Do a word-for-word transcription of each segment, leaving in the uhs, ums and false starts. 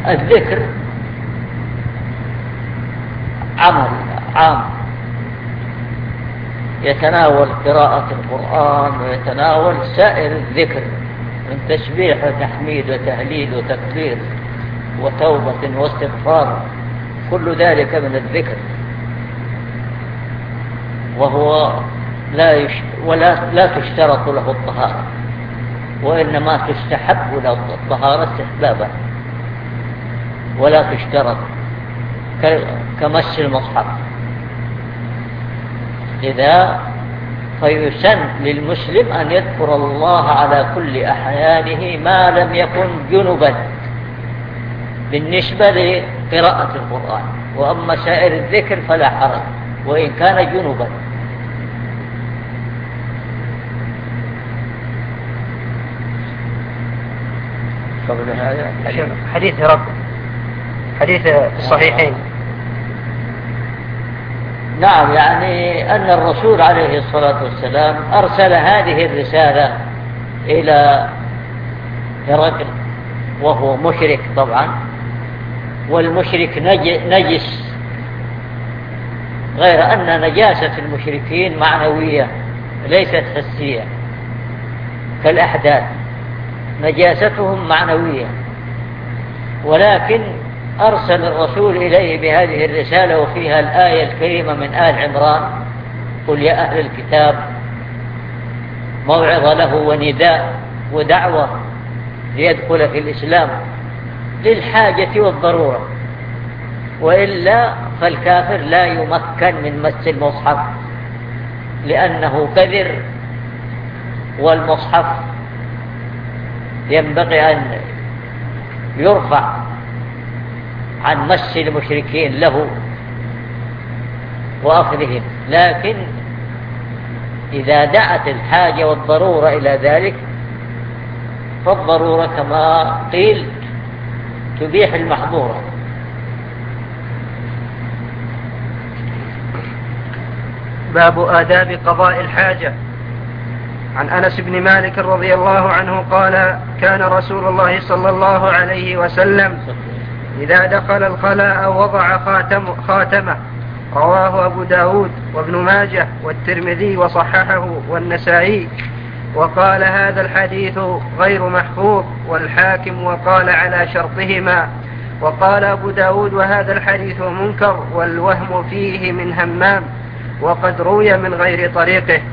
الذكر عمل عام يتناول قراءة القرآن ويتناول سائر الذكر من تسبيح وتحميد وتهليل وتكبير وتوبة واستغفار، كل ذلك من الذكر، وهو لا يش... ولا لا تشترط له الطهارة، وإنما تستحب له الطهارة استحبابا ولا تشترط ك... كمس المصحف. إذا فيسن للمسلم أن يذكر الله على كل أحيانه ما لم يكن جنبا بالنسبة لقراءة القرآن، وأما سائر الذكر فلا حرج وإن كان جنبا. قبل هذا حديث رب حديث الصحيحين. نعم، يعني أن الرسول عليه الصلاة والسلام أرسل هذه الرسالة إلى هرقل وهو مشرك طبعا، والمشرك نجس، غير أن نجاسة المشركين معنوية ليست حسية كالأحداث، نجاستهم معنوية، ولكن أرسل الرسول إليه بهذه الرسالة وفيها الآية الكريمة من آل عمران: قل يا أهل الكتاب، موعظة له ونداء ودعوة ليدخل في الإسلام للحاجة والضرورة، وإلا فالكافر لا يمكن من مس المصحف لأنه كذر، والمصحف ينبغي أن يرفع عن مس المشركين له وأخذهم، لكن إذا دعت الحاجة والضرورة إلى ذلك فالضرورة كما قيل تبيح المحظورة. باب آداب قضاء الحاجة. عن أنس بن مالك رضي الله عنه قال: كان رسول الله صلى الله عليه وسلم إذا دخل الخلاء وضع خاتم خاتمه. رواه أبو داود وابن ماجه والترمذي وصححه والنسائي، وقال هذا الحديث غير محفوظ، والحاكم وقال على شرطهما. وقال أبو داود: وهذا الحديث منكر والوهم فيه من همام، وقد روي من غير طريقه.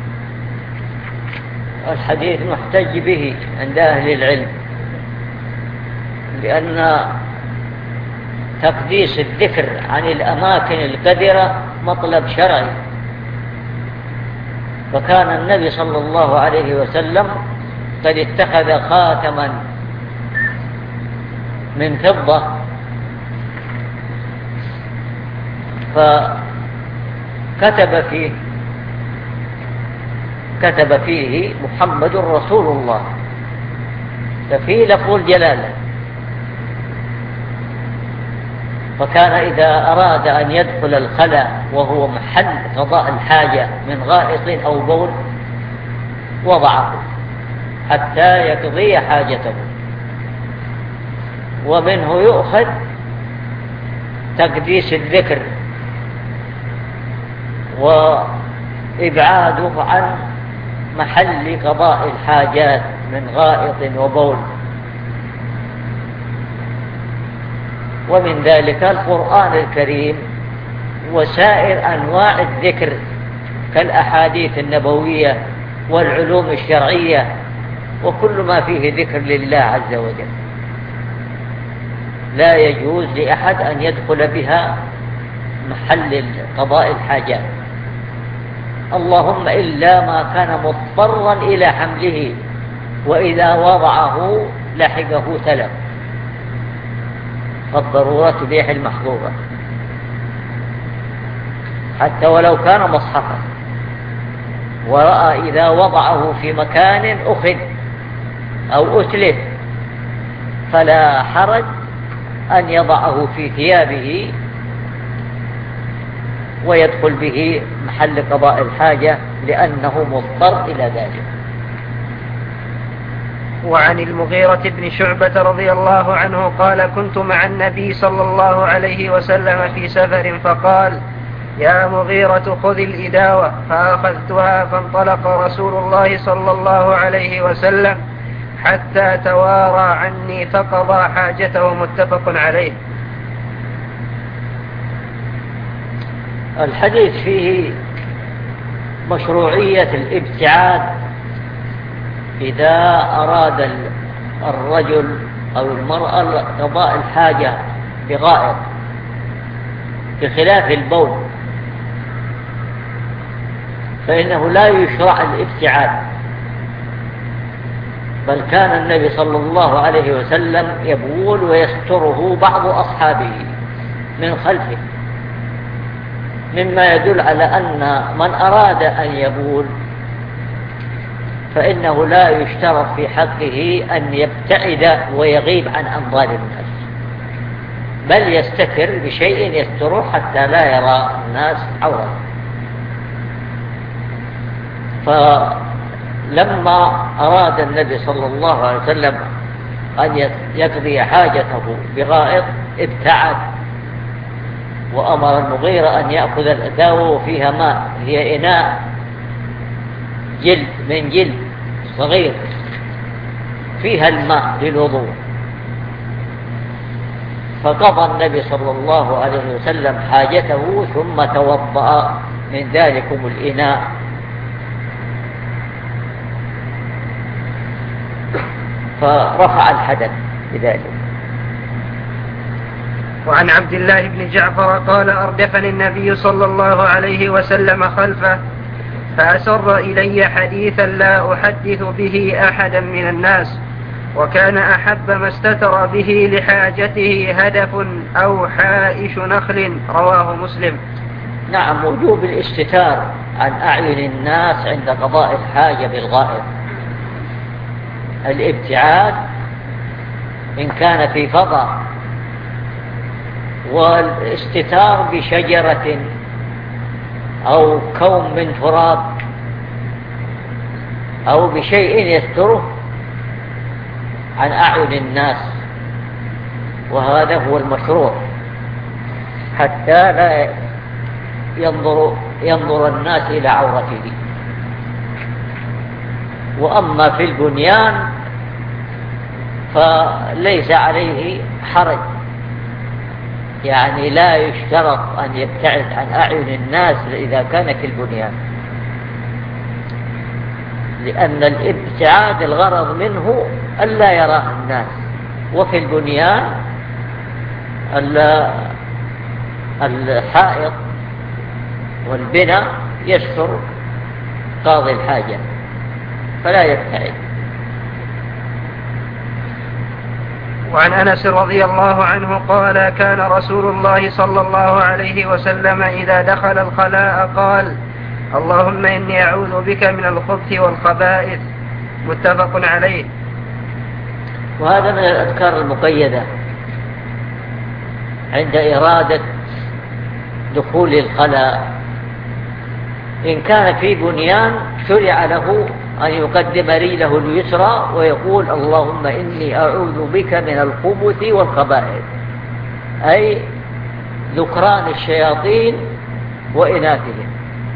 الحديث محتج به عند أهل العلم، لأن تقديس الذكر عن الأماكن القذرة مطلب شرعي، فكان النبي صلى الله عليه وسلم قد اتخذ خاتما من فضة فكتب فيه كتب فيه محمد رسول الله، ففيه لفظ الجلالة. فكان إذا أراد أن يدخل الخلاء وهو محل قضاء الحاجة من غائط أو بول وضعه حتى يقضي حاجته، ومنه يؤخذ تقديس الذكر وإبعاده عن محل قضاء الحاجات من غائط وبول. ومن ذلك القرآن الكريم وسائر أنواع الذكر كالأحاديث النبوية والعلوم الشرعية وكل ما فيه ذكر لله عز وجل، لا يجوز لأحد أن يدخل بها محل قضاء الحاجات، اللهم إلا ما كان مضطرا إلى حمله، وإذا وضعه لحقه تلف، فالضرورة تبيح المحظورة، حتى ولو كان مصحفا ورأى إذا وضعه في مكان أخذ أو أتلف فلا حرج أن يضعه في ثيابه ويدخل به محل قضاء الحاجة لأنه مضطر إلى ذلك. وعن المغيرة بن شعبة رضي الله عنه قال كنت مع النبي صلى الله عليه وسلم في سفر فقال يا مغيرة خذ الإداوة فأخذتها فانطلق رسول الله صلى الله عليه وسلم حتى توارى عني فقضى حاجته متفق عليه. الحديث فيه مشروعية الابتعاد إذا أراد الرجل أو المرأة قضاء الحاجة بغائط بخلاف البول، فإنه لا يشرع الابتعاد، بل كان النبي صلى الله عليه وسلم يبول ويستره بعض أصحابه من خلفه، مما يدل على أن من أراد أن يبول فإنه لا يشترط في حقه أن يبتعد ويغيب عن أنظار الناس، بل يستتر بشيء يستره حتى لا يرى الناس عورته. فلما أراد النبي صلى الله عليه وسلم أن يقضي حاجته بغائط ابتعد، وأمر المغيرة أن يأخذ الإداوة وفيها ماء، هي إناء جلد من جلد صغير فيها الماء للوضوء، فقضى النبي صلى الله عليه وسلم حاجته ثم توضأ من ذلكم الإناء، فرفع الحدث بذلك. وعن عبد الله بن جعفر قال أردفني النبي صلى الله عليه وسلم خلفه فأسر إلي حديثا لا أحدث به أحدا من الناس، وكان أحب ما استتر به لحاجته هدف أو حائش نخل، رواه مسلم. نعم، وجوب الاستتار عن أعين الناس عند قضاء الحاجة بالغائط. الابتعاد إن كان في فضاء، والاستتار بشجرة أو كوم من تراب أو بشيء يستره عن أعين الناس، وهذا هو المشروع حتى لا ينظر, ينظر الناس إلى عورته. وأما في البنيان فليس عليه حرج، يعني لا يشترط أن يبتعد عن أعين الناس إذا كان في البنيان، لأن الابتعاد الغرض منه ألا يراه الناس، وفي البنيان الحائط والبناء يستر قاضي الحاجة فلا يبتعد. وعن أنس رضي الله عنه قال كان رسول الله صلى الله عليه وسلم إذا دخل الخلاء قال اللهم إني أعوذ بك من الخبث والخبائث، متفق عليه. وهذا من الأذكار المقيدة عند إرادة دخول الخلاء. إن كان في بنيان شرع له أن يقدم رجله اليسرى ويقول اللهم إني أعوذ بك من الخبث والخبائث، أي ذكران الشياطين وإناثهم.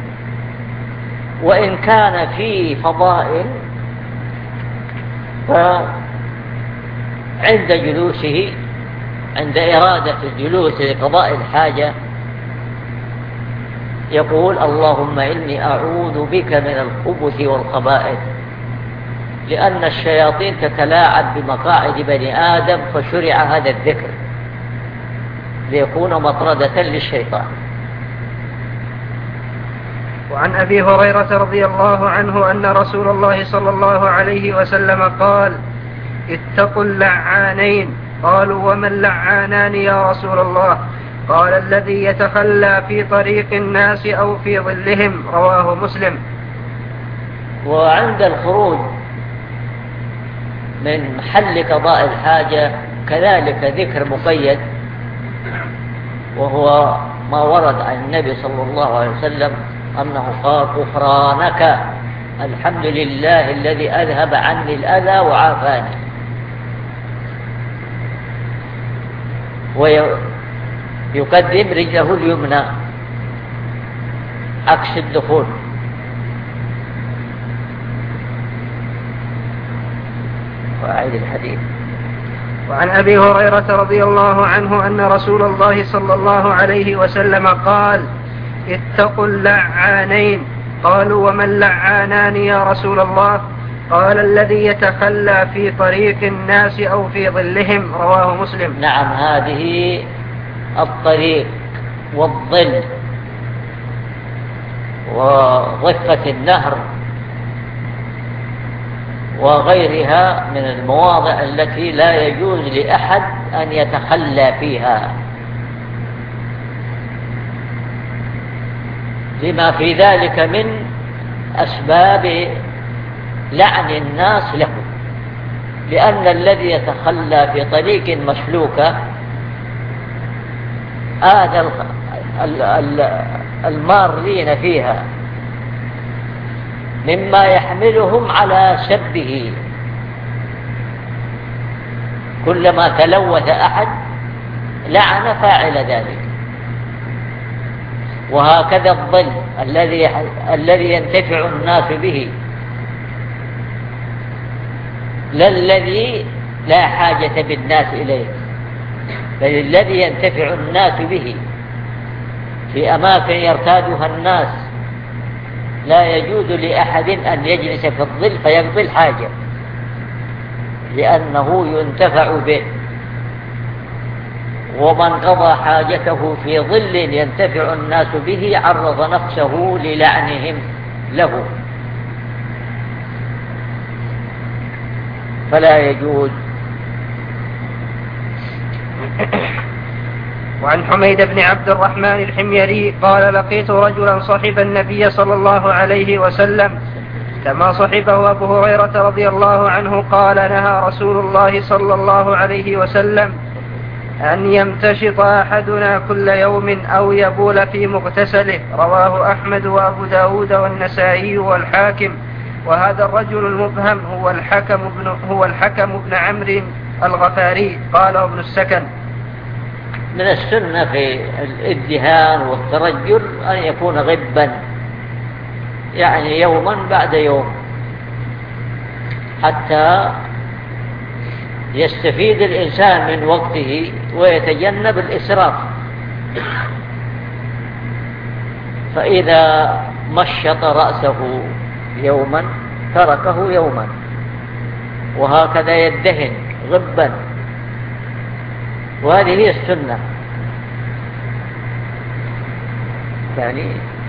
وإن كان في فضاء فعند جلوسه، عند إرادة الجلوس لقضاء الحاجة يقول اللهم إني أعوذ بك من الخبث والخبائث، لأن الشياطين تتلاعب بمقاعد بني آدم، فشرع هذا الذكر ليكون مطردة للشيطان. وعن أبي هريرة رضي الله عنه أن رسول الله صلى الله عليه وسلم قال اتقوا اللعانين. قالوا وما اللعانان يا رسول الله؟ قال الذي يتخلى في طريق الناس أو في ظلهم، رواه مسلم. وعند الخروج من محل قضاء الحاجة كذلك ذكر مقيد، وهو ما ورد عن النبي صلى الله عليه وسلم أنه قال غفرانك الحمد لله الذي أذهب عني الأذى وعافاني. ويقدم رجله اليمنى عكس الدخول. وأعيد الحديث. وعن أبي هريرة رضي الله عنه أن رسول الله صلى الله عليه وسلم قال: اتقوا اللعانين. قالوا: وما اللعانان يا رسول الله؟ قال: الذي يتخلى في طريق الناس أو في ظلهم. رواه مسلم. نعم، هذه الطريق والظل وضفة النهر وغيرها من المواضع التي لا يجوز لأحد أن يتخلى فيها، لما في ذلك من أسباب لعن الناس له. لأن الذي يتخلى في طريق مسلوكة آذى المارين فيها، مما يحملهم على سبه. كلما تلوث أحد لعن فاعل ذلك. وهكذا الظل الذي الذي ينتفع الناس به، لا الذي لا حاجة بالناس إليه، بل الذي ينتفع الناس به في أماكن يرتادها الناس. لا يجوز لأحد أن يجلس في الظل فيقضي الحاجة، لأنه ينتفع به. ومن قضى حاجته في ظل ينتفع الناس به عرض نفسه للعنهم له، فلا يجوز. وعن حميد بن عبد الرحمن الحميري قال: لقيت رجلا صحب النبي صلى الله عليه وسلم كما صحبه أبو هريرة رضي الله عنه قال: نهى رسول الله صلى الله عليه وسلم أن يمتشط أحدنا كل يوم أو يبول في مغتسله. رواه أحمد وأبو داود والنسائي والحاكم. وهذا الرجل المبهم هو الحكم بن, هو الحكم بن عمرو الغفاري. قال ابن السكن: من السنة في الادهان والترجل أن يكون غبا، يعني يوما بعد يوم، حتى يستفيد الإنسان من وقته ويتجنب الإسراف. فإذا مشط رأسه يوما تركه يوما، وهكذا يدهن غبا، وهذه هي السنة. يعني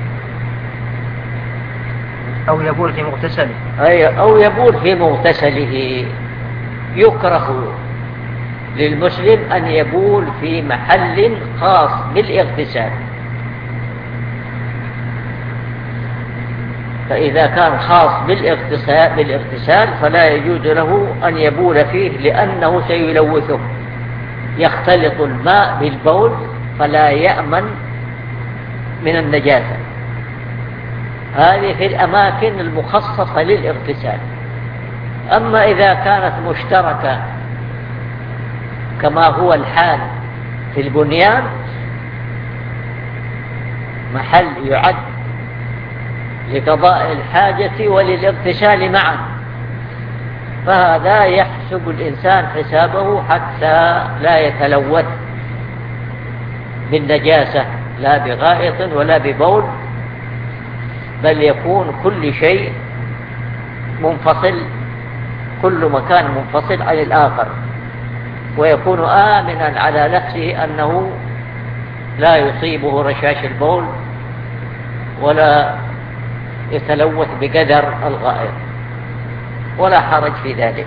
أو يبول في مغتسله أي أو يبول في مغتسله. يكره للمسلم أن يبول في محل خاص بالاغتسال، فإذا كان خاص بالاغتسال, بالاغتسال فلا يجوز له أن يبول فيه، لأنه سيلوثه. يختلط الماء بالبول فلا يأمن من النجاسة. هذه في الأماكن المخصصة للاغتسال. أما إذا كانت مشتركة كما هو الحال في البنيان، محل يعد لقضاء الحاجة وللاغتسال معا، فهذا يحسب الإنسان حسابه حتى لا يتلوث بالنجاسة، لا بغائط ولا ببول، بل يكون كل شيء منفصل، كل مكان منفصل عن الآخر، ويكون آمنا على نفسه أنه لا يصيبه رشاش البول ولا يتلوث بقدر الغائط، ولا حرج في ذلك.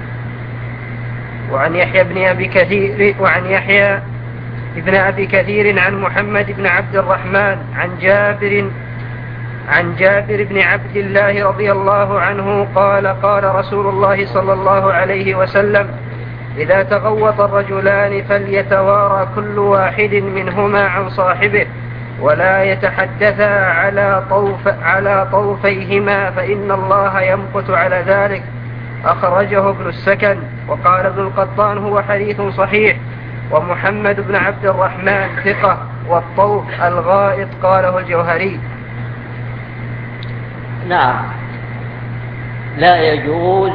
وعن يحيى بن أبي كثير وعن يحيى ابن أبي كثير عن محمد بن عبد الرحمن عن جابر عن جابر بن عبد الله رضي الله عنه قال: قال رسول الله صلى الله عليه وسلم: إذا تغوط الرجلان فليتوارى كل واحد منهما عن صاحبه، ولا يتحدثا على طوف على طوفيهما فإن الله يمقت على ذلك. أخرجه ابن السكن. وقال ابن القطان هو حديث صحيح. ومحمد بن عبد الرحمن ثقة. والطوف الغائط قاله الجوهري. نعم، لا يجوز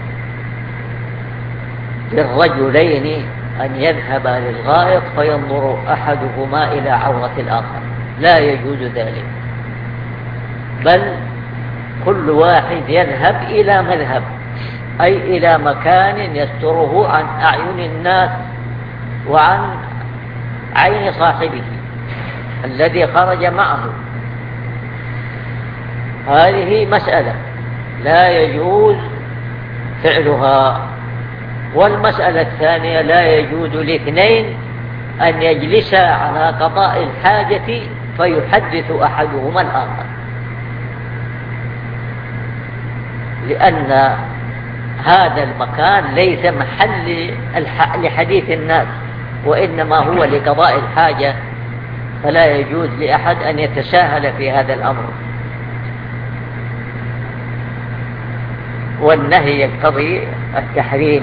للرجلين أن يذهبا للغائط فينظر أحدهما إلى عورة الآخر، لا يجوز ذلك، بل كل واحد يذهب إلى مذهب، أي إلى مكان يستره عن أعين الناس وعن عين صاحبه الذي خرج معه. هذه مسألة لا يجوز فعلها. والمسألة الثانية، لا يجوز لاثنين أن يجلسا على قضاء الحاجة فيحدث أحدهما الآخر، لأن هذا المكان ليس محل لحديث الناس، وإنما هو لقضاء الحاجة، فلا يجوز لأحد أن يتساهل في هذا الأمر. والنهي يقتضي التحريم.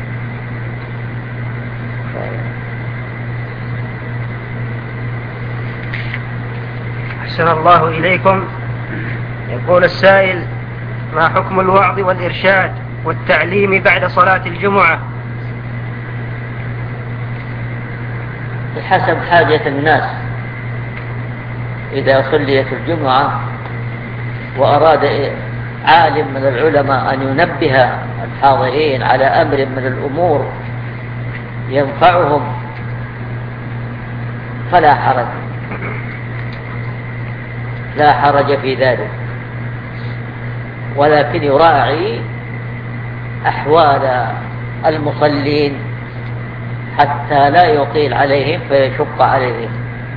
أحسن الله إليكم. يقول السائل: ما حكم الوعظ والإرشاد والتعليم بعد صلاة الجمعة؟ بحسب حاجة الناس. إذا صليت الجمعة وأراد عالم من العلماء أن ينبه الحاضرين على أمر من الأمور ينفعهم فلا حرج، لا حرج في ذلك، ولكن يراعي أحوال المصلين حتى لا يطيل عليهم فيشق عليهم.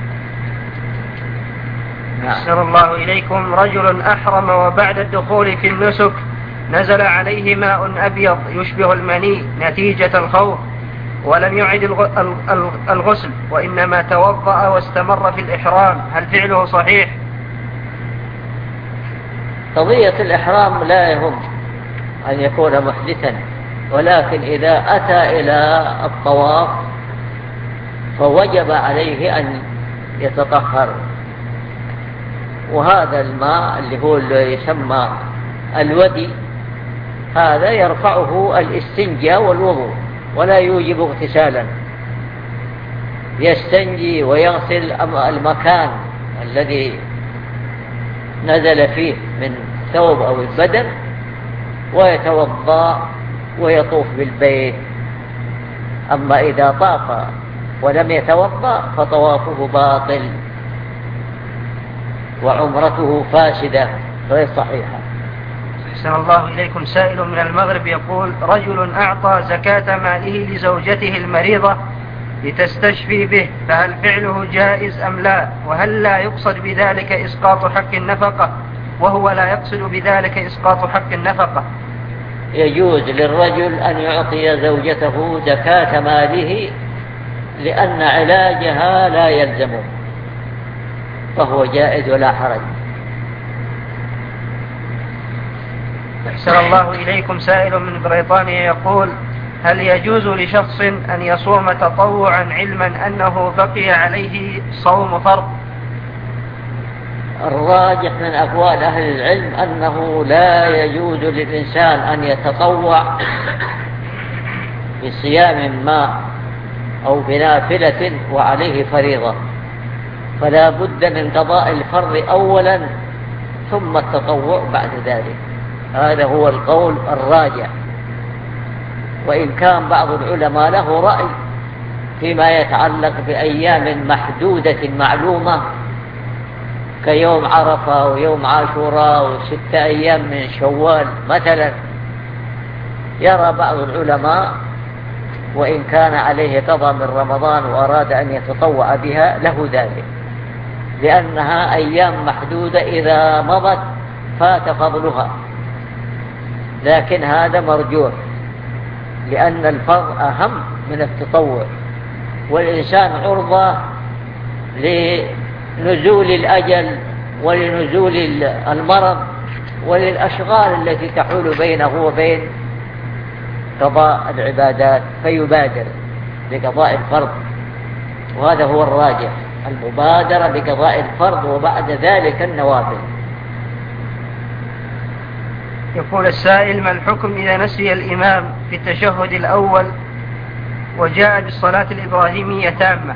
أحسن الله إليكم. رجل أحرم وبعد الدخول في النسك نزل عليه ماء أبيض يشبه المني نتيجة الخوف، ولم يعد الغسل وإنما توضأ واستمر في الإحرام، هل فعله صحيح؟ قضية الإحرام لا يهم أن يكون محدثا، ولكن إذا أتى إلى الطواف فوجب عليه أن يتطهر، وهذا الماء اللي هو اللي يسمى الودي هذا يرفعه الاستنجاء والوضوء ولا يوجب اغتسالا. يستنجي ويغسل المكان الذي نزل فيه من ثوب أو البدن ويتوضأ ويطوف بالبيت. أما إذا طاف ولم يتوضأ فطوافه باطل وعمرته فاسدة غير صحيحة. أحسن الله إليكم. سائل من المغرب يقول: رجل أعطى زكاة ماله لزوجته المريضة لتستشفي به، فهل فعله جائز أم لا؟ وهل لا يقصد بذلك إسقاط حق النفقة وهو لا يقصد بذلك إسقاط حق النفقة؟ يجوز للرجل أن يعطي زوجته زكاة ماله لأن علاجها لا يلزمه، فهو جائز ولا حرج. أحسن الله إليكم. سائل من بريطانيا يقول: هل يجوز لشخص أن يصوم تطوعا علما أنه بقي عليه صوم فرض؟ الراجح من أقوال أهل العلم أنه لا يجوز للإنسان أن يتطوع بصيام ما أو بنافلة وعليه فريضة، فلا بد من قضاء الفرض أولا ثم التطوع بعد ذلك. هذا هو القول الراجح، وإن كان بعض العلماء له رأي فيما يتعلق بأيام محدودة معلومة كيوم عرفة ويوم عاشوراء وست أيام من شوال مثلا، يرى بعض العلماء وإن كان عليه قضاء من رمضان وأراد أن يتطوع بها له ذلك، لأنها أيام محدودة إذا مضت فات فضلها، لكن هذا مرجوح لأن الفرض أهم من التطوع، والإنسان عرضة نزول الأجل ولنزول المرض وللأشغال التي تحول بينه وبين قضاء العبادات، فيبادر بقضاء الفرض، وهذا هو الراجح، المبادرة بقضاء الفرض وبعد ذلك النوافل. يقول السائل: ما الحكم إذا نسي الإمام في التشهد الأول وجاء بالصلاة الإبراهيمية تامة؟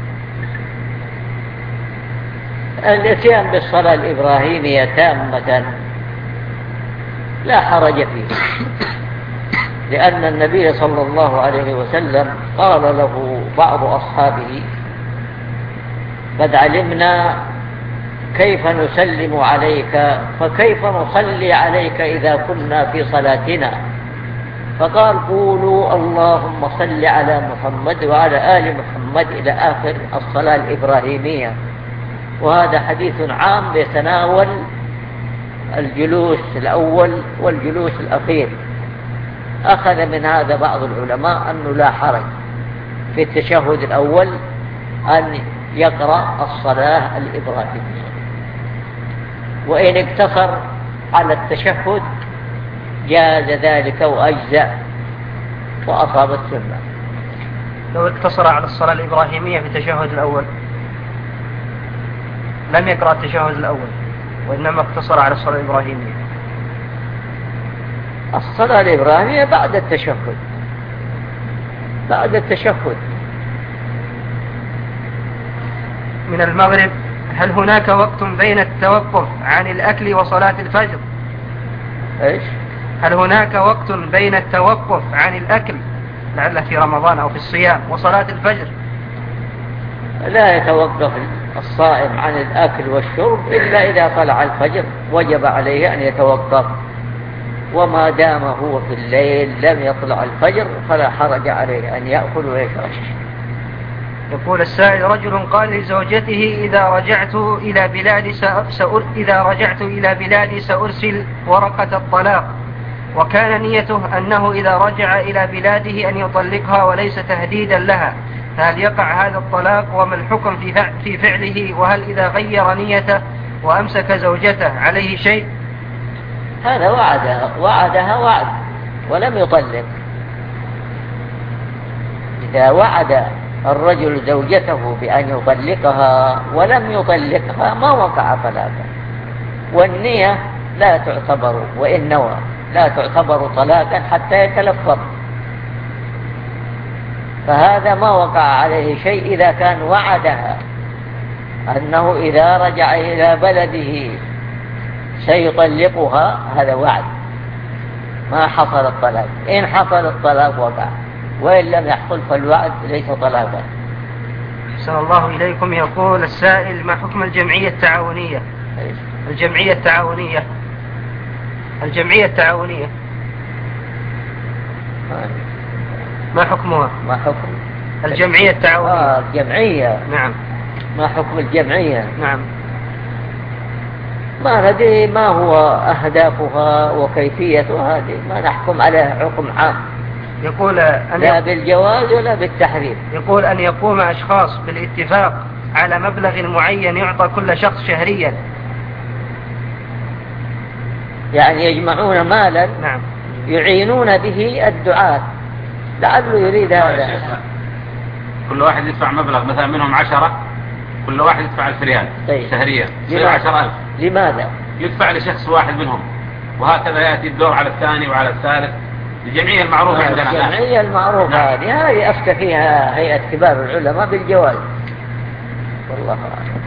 الاتيان بالصلاة الإبراهيمية تامة لا حرج فيه، لأن النبي صلى الله عليه وسلم قال له بعض أصحابه: قد علمنا كيف نسلم عليك، فكيف نصلي عليك إذا كنا في صلاتنا؟ فقال: قولوا اللهم صل على محمد وعلى آل محمد إلى آخر الصلاة الإبراهيمية. وهذا حديث عام يتناول الجلوس الأول والجلوس الأخير. أخذ من هذا بعض العلماء أنه لا حرج في التشهد الأول أن يقرأ الصلاة الإبراهيمية، وإن اقتصر على التشهد جاز ذلك وأجزأ وأصاب السنة. لو اقتصر على الصلاة الإبراهيمية في التشهد الأول لم يقرأ التشهد الأول وإنما اقتصر على الصلاة الإبراهيمية. الصلاة الإبراهيمية بعد التشهد، بعد التشهد. من المغرب: هل هناك وقت بين التوقف عن الأكل وصلاة الفجر؟ إيش؟ هل هناك وقت بين التوقف عن الأكل لعل في رمضان أو في الصيام وصلاة الفجر؟ لا يتوقف الصائم عن الأكل والشرب إلا إذا طلع الفجر، وجب عليه أن يتوقف، وما دام هو في الليل لم يطلع الفجر فلا حرج عليه أن يأكل ويشرب. يقول السائل: رجل قال لزوجته: إذا رجعت إلى بلادي سأر... إذا رجعت إلى بلادي سأرسل ورقة الطلاق، وكان نيته أنه إذا رجع إلى بلاده أن يطلقها وليس تهديدا لها، فهل يقع هذا الطلاق؟ وما الحكم في فعله؟ وهل إذا غير نيته وأمسك زوجته عليه شيء؟ هذا وعدها وعدها وعد ولم يطلق. إذا وعد الرجل زوجته بأن يطلقها ولم يطلقها ما وقع طلاقا، والنية لا تعتبر، وإن نوى لا تعتبر طلاقا حتى يتلفظ، فهذا ما وقع عليه شيء إذا كان وعدها أنه إذا رجع إلى بلده سيطلقها، هذا وعد ما حصل الطلاق. إن حصل الطلاق وقع، وإن لم يحصل فالوعد ليس طلاقا. أحسن الله إليكم. يقول السائل: ما حكم الجمعية التعاونية؟ الجمعية التعاونية الجمعية التعاونية ما حكمها؟ ما حكم الجمعية التعاونية؟ آه الجمعية. نعم. ما حكم الجمعية؟ نعم. ما ندري ما هو أهدافها وكيفيتها، هذه ما نحكم عليها حكم عام. يقول أن لا بالجواز ولا بالتحريم. يقول أن يقوم أشخاص بالاتفاق على مبلغ معين يعطى كل شخص شهريا. يعني يجمعون مالا. نعم. يعينون به الدعاة، لعله يريد هذا. كل واحد يدفع مبلغ، مثلا منهم عشرة، كل واحد يدفع ألف ريال شهريا، يصير عشر ألف. لماذا؟ يدفع لشخص واحد منهم، وهكذا يأتي الدور على الثاني وعلى الثالث. الجمعية المعروفة عندنا. الجمعية المعروفة هذه هذه أفتى فيها هيئة كبار العلماء بالجواز، والله أعلم.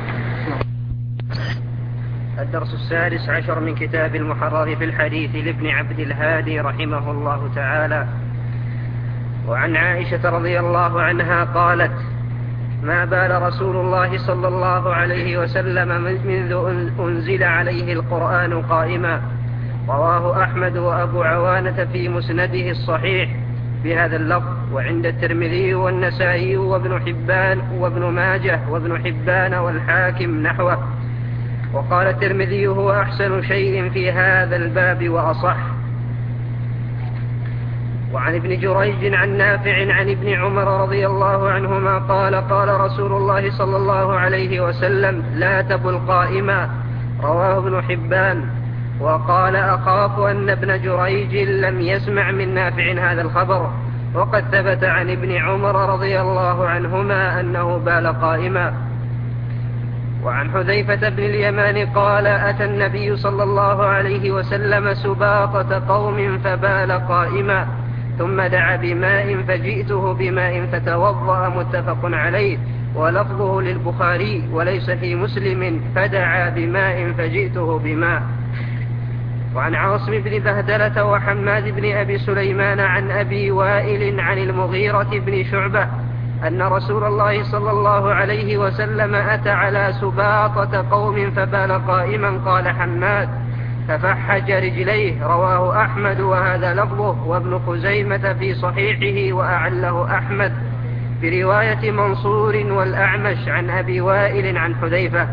الدرس السادس عشر من كتاب المحرر في الحديث لابن عبد الهادي رحمه الله تعالى. وعن عائشة رضي الله عنها قالت: ما بال رسول الله صلى الله عليه وسلم منذ أنزل عليه القرآن قائما. رواه أحمد وأبو عوانة في مسنده الصحيح بهذا اللفظ، وعند الترمذي والنسائي وابن حبان وابن ماجه وابن حبان والحاكم نحوه. وقال الترمذي: هو أحسن شيء في هذا الباب وأصح. وعن ابن جريج عن نافع عن ابن عمر رضي الله عنهما قال قال رسول الله صلى الله عليه وسلم لا تبل قائما، رواه ابن حبان. وقال أخاف أن ابن جريج لم يسمع من نافع هذا الخبر، وقد ثبت عن ابن عمر رضي الله عنهما أنه بال قائما. وعن حذيفة بن اليمان قال أتى النبي صلى الله عليه وسلم سباطة قوم فبال قائما، ثم دعا بماء فجئته بماء فتوضأ، متفق عليه، ولفظه للبخاري وليس في مسلم فدعا بماء فجئته بماء. وعن عاصم بن بهدلة وحماد بن أبي سليمان عن أبي وائل عن المغيرة بن شعبة أن رسول الله صلى الله عليه وسلم أتى على سباطة قوم فبال قائما. قال حماد ففحج رجليه، رواه أحمد وهذا لفظه، وابن خزيمة في صحيحه وأعله أحمد برواية منصور والأعمش عن أبي وائل عن حذيفة.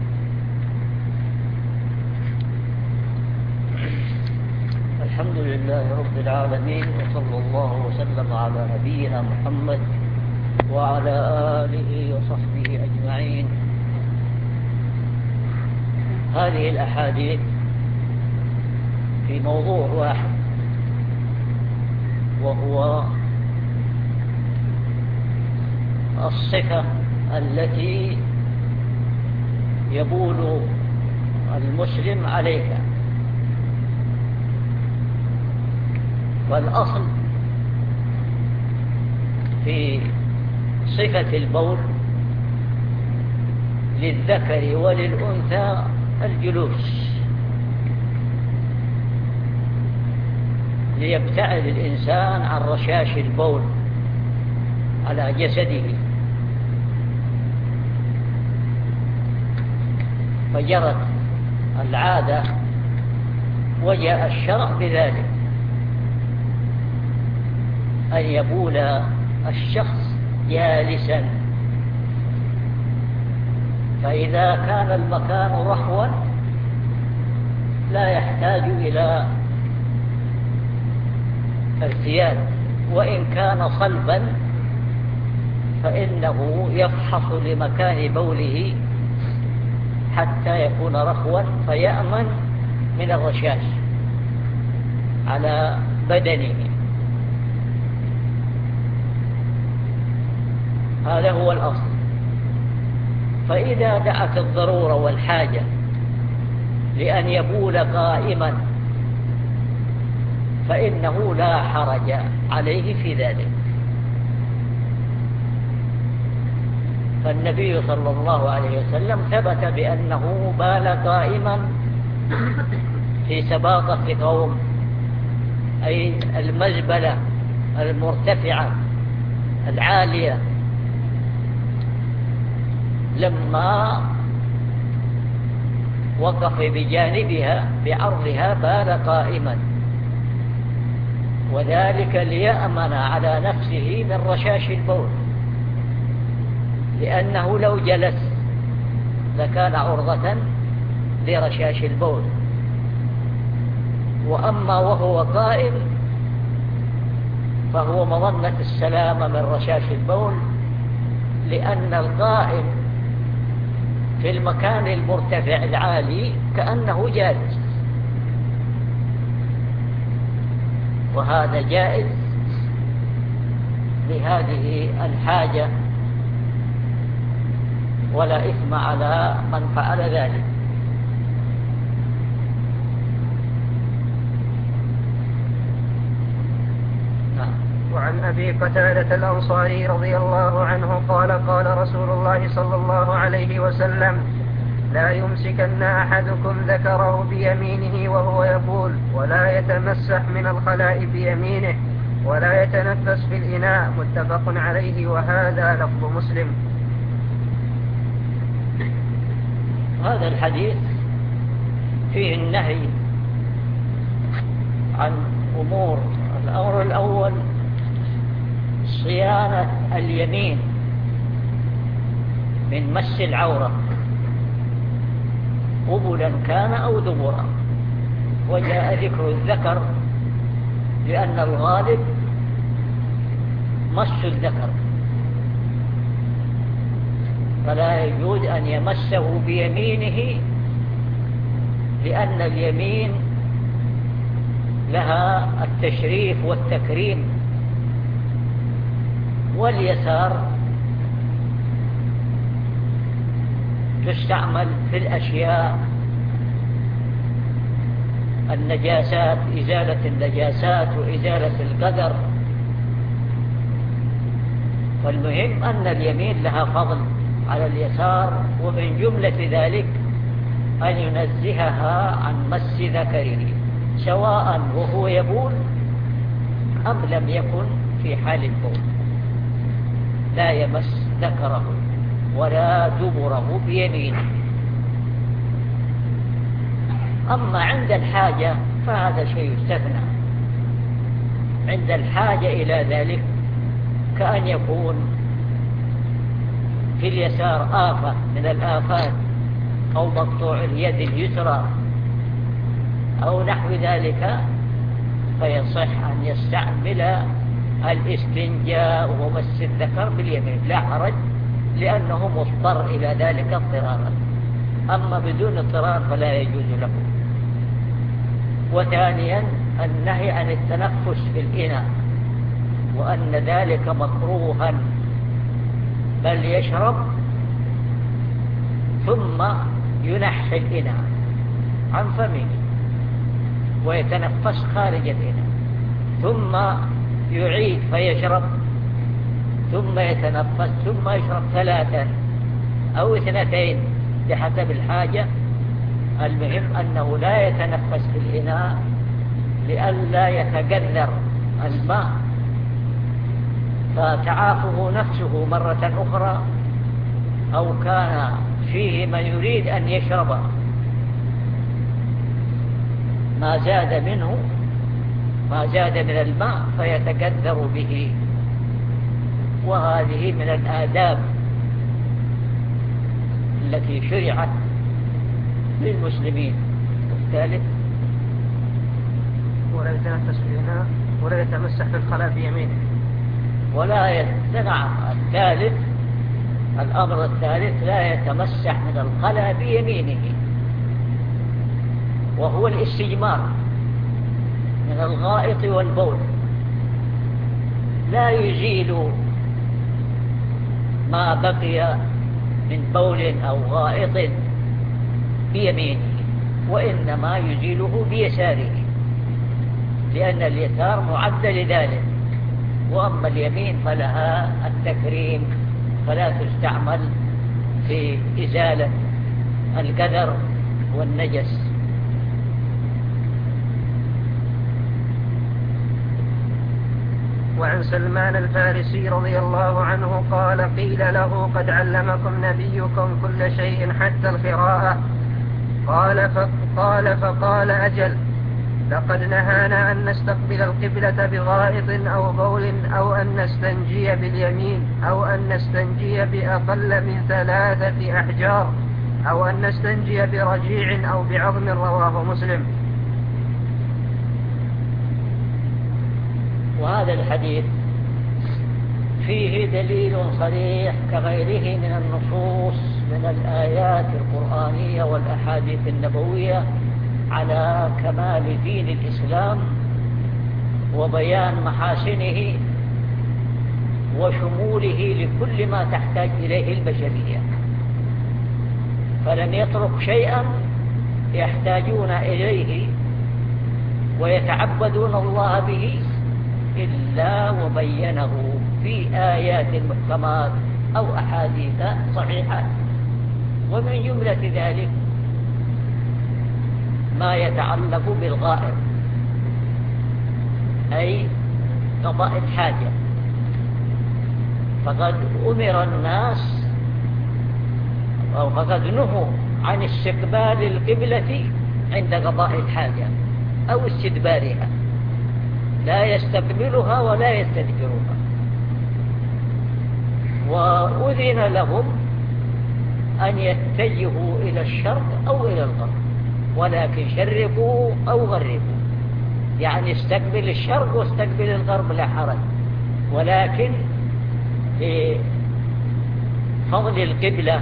الحمد لله رب العالمين، وصلى الله وسلم على نبينا محمد وعلى آله وصحبه أجمعين. هذه الأحاديث في موضوع واحد، وهو الصفة التي يبول المسلم عليها. والأصل في صفة البول للذكر وللأنثى الجلوس، ليبتعد الإنسان عن رشاش البول على جسده. فجرت العادة وجاء الشرع بذلك، أن يبول الشخص جالسا. فإذا كان المكان رخوا لا يحتاج إلى ارتياد، وإن كان صلبا فإنه يفحص لمكان بوله حتى يكون رخوا فيأمن من الرشاش على بدنه. هذا هو الأصل. فإذا دعت الضرورة والحاجة لأن يبول قائما فإنه لا حرج عليه في ذلك. فالنبي صلى الله عليه وسلم ثبت بأنه بال قائما في سباطة قوم، أي المزبلة المرتفعة العالية، لما وقف بجانبها بعرضها بال قائما، وذلك ليأمن على نفسه من رشاش البول، لأنه لو جلس لكان عرضة لرشاش البول. وأما وهو قائم فهو مظنة السلامة من رشاش البول، لأن القائم في المكان المرتفع العالي كأنه جالس، وهذا جائز لهذه الحاجة، ولا إثم على من فعل ذلك. وعن أبي قتادة الأنصاري رضي الله عنه قال قال رسول الله صلى الله عليه وسلم لا يمسكن أحدكم ذكره بيمينه وهو يبول، ولا يتمسح من الخلاء بيمينه، ولا يتنفس في الإناء، متفق عليه، وهذا لفظ مسلم. هذا الحديث فيه النهي عن أمور. الأمر الأول صيانة اليمين من مس العورة، قبلا كان أو دبرا. وجاء ذكر الذكر لأن الغالب مس الذكر، فلا يجوز أن يمسه بيمينه، لأن اليمين لها التشريف والتكريم، واليسار تستعمل في الأشياء النجاسات، إزالة النجاسات وإزالة القدر. فالمهم أن اليمين لها فضل على اليسار، ومن جملة ذلك أن ينزهها عن مس ذكره، سواء وهو يبول أم لم يكن في حال البول، لا يمس ذكره ولا دبره بيمينه. أما عند الحاجة فهذا شيء يستثنى، عند الحاجة إلى ذلك، كأن يكون في اليسار آفة من الآفات، أو مقطوع اليد اليسرى أو نحو ذلك، فيصح أن يستعمل الاستنجاء ومس الذكر باليمين، لا حرج، لأنه مضطر إلى ذلك اضطرارا. أما بدون اضطرار فلا يجوز له. وثانيا النهي عن التنفس في الإناء، وأن ذلك مكروها، بل يشرب ثم ينحي الإناء عن فمه ويتنفس خارج الإناء، ثم يعيد فيشرب ثم يتنفس ثم يشرب ثلاثا أو اثنتين بحسب الحاجة. المهم أنه لا يتنفس في الإناء لئلا يتجذر الماء فتعافه نفسه مرة أخرى، أو كان فيه من يريد أن يشرب ما زاد منه ما زاد من الماء فيتجذر به. وهذه من الآداب التي شرعت للمسلمين. الثالث ولا يتنفس في الإناء ولا يتمسح في الخلاء بيمينه ولا يتنعم. الثالث الأمر الثالث لا يتمسح من الخلاء بيمينه، وهو الاستجمار من الغائط والبول، لا يزيل ما بقي من بول أو غائط بيمينه، وإنما يزيله بيساره، لأن اليسار معد لذلك. وأما اليمين فلها التكريم، فلا تستعمل في إزالة القدر والنجس. وعن سلمان الفارسي رضي الله عنه قال: قيل له: قد علمكم نبيكم كل شيء حتى القراءة؟ قال فقال فقال: أجل، لقد نهانا أن نستقبل القبلة بغائط أو بول، أو أن نستنجي باليمين، أو أن نستنجي بأقل من ثلاثة أحجار، أو أن نستنجي برجيع أو بعظم. رواه مسلم. وهذا الحديث فيه دليل صريح كغيره من النصوص من الآيات القرآنية والأحاديث النبوية على كمال دين الإسلام وبيان محاسنه وشموله لكل ما تحتاج إليه البشرية، فلم يترك شيئا يحتاجون إليه ويتعبدون الله به إلا وبينه في آيات محكمات أو أحاديث صحيحة. ومن جملة ذلك ما يتعلق بالغائب، أي قضاء الحاجة، فقد أمر الناس أو فقد نهوا عن استقبال القبلة عند قضاء الحاجة أو استدبارها، لا يستقبلها ولا يستدبرها. وأذن لهم أن يتجهوا إلى الشرق أو إلى الغرب، ولكن شرقوا أو غربوا، يعني استقبل الشرق واستقبل الغرب لا حرج، ولكن لفضل القبلة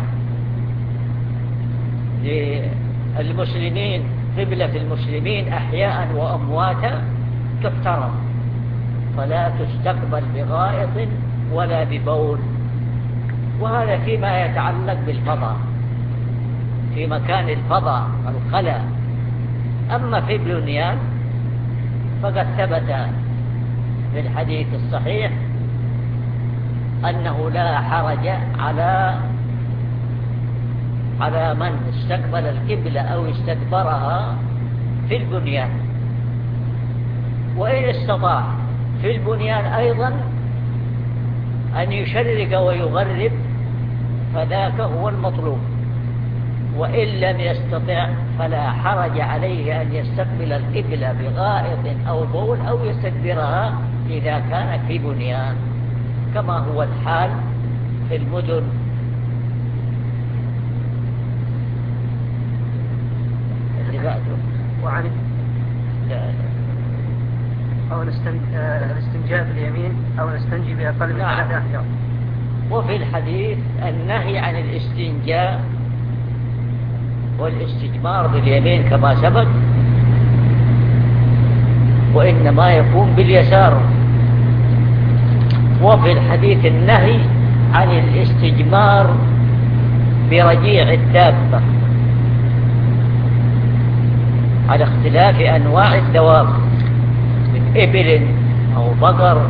للمسلمين، قبلة المسلمين أحياء وأمواتا تحترم، فلا تستقبل بغائط ولا ببول. وهذا فيما يتعلق بالفضاء، في مكان الفضاء الخلاء. أما في البنيان فقد ثبت في الحديث الصحيح أنه لا حرج على على من استقبل القبلة أو استدبرها في البنيان، وإن استطاع في البنيان أيضا أن يشرق ويغرب فذاك هو المطلوب، وإن لم يستطع فلا حرج عليه أن يستقبل القبلة بغائط أو بول أو يستدبرها إذا كان في بنيان، كما هو الحال في المدن. وعن أو الاستنجاء باليمين أو نستنجي بأقل من ثلاثة أحجار. وفي الحديث النهي عن الاستنجاء والاستجمار باليمين كما سبق، وإنما يكون باليسار. وفي الحديث النهي عن الاستجمار برجيع الدابة على اختلاف أنواع الدواب من إبل أو بقر،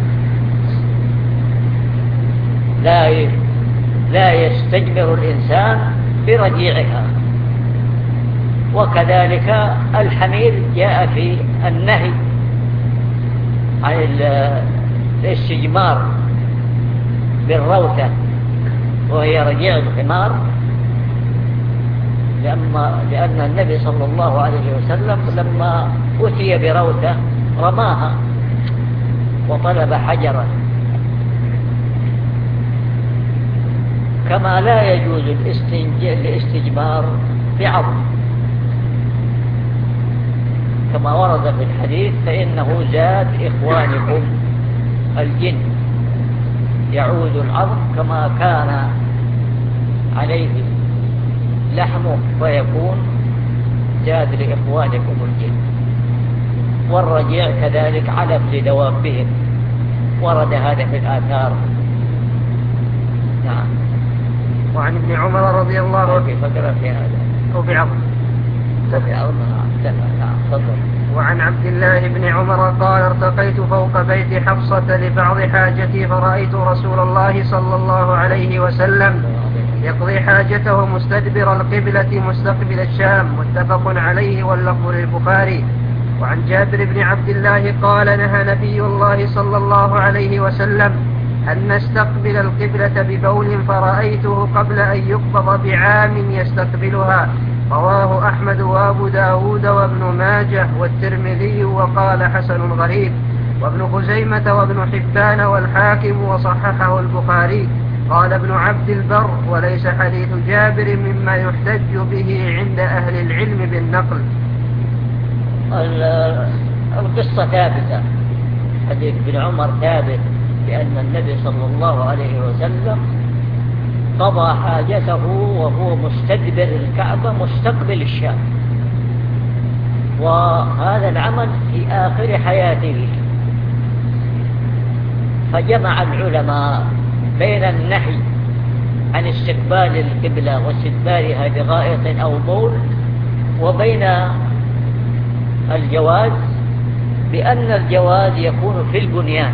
لا لا يستجمر الإنسان برجيعها. وكذلك الحمير جاء في النهي عن الاستجمار بالروثة وهي رجيع الحمار، لأما لأن النبي صلى الله عليه وسلم لما أتي بروثة رماها وطلب حجرا. كما لا يجوز الاستجمار بعظم كما ورد في الحديث، فإنه زاد إخوانكم الجن، يعود العظم كما كان عليه لحمه فيكون زاد لإخوانكم الجن. والرجيع كذلك علف لدوابهم، ورد هذا في الآثار. نعم. وعن ابن عمر رضي الله عنه في فقرة في هذا أو بعظم بعظم نعم. وعن عبد الله بن عمر قال ارتقيت فوق بيت حفصة لبعض حاجتي فرأيت رسول الله صلى الله عليه وسلم يقضي حاجته مستدبر القبلة مستقبل الشام، متفق عليه واللفظ للبخاري. وعن جابر بن عبد الله قال نهى نبي الله صلى الله عليه وسلم أن نستقبل القبلة ببول فرأيته قبل أن يقبض بعام يستقبلها. رواه أحمد وأبو داود وابن ماجه والترمذي وقال حسن غريب، وابن خزيمة وابن حبان والحاكم وصححه البخاري. قال ابن عبد البر وليس حديث جابر مما يحتج به عند أهل العلم بالنقل. القصة ثابتة، حديث ابن عمر ثابت بأن النبي صلى الله عليه وسلم قضى حاجته وهو مستدبر الكعبة مستقبل الشام، وهذا العمل في آخر حياته. فجمع العلماء بين النهي عن استقبال القبلة واستدبارها بغائط أو بول وبين الجواز، بأن الجواز يكون في البنيان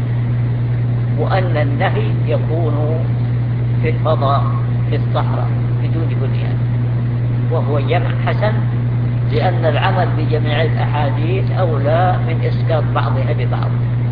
وأن النهي يكون في الفضاء في الصحراء بدون بنيان، وهو جمع حسن، لأن العمل بجميع الأحاديث أولى من إسقاط بعضها ببعض.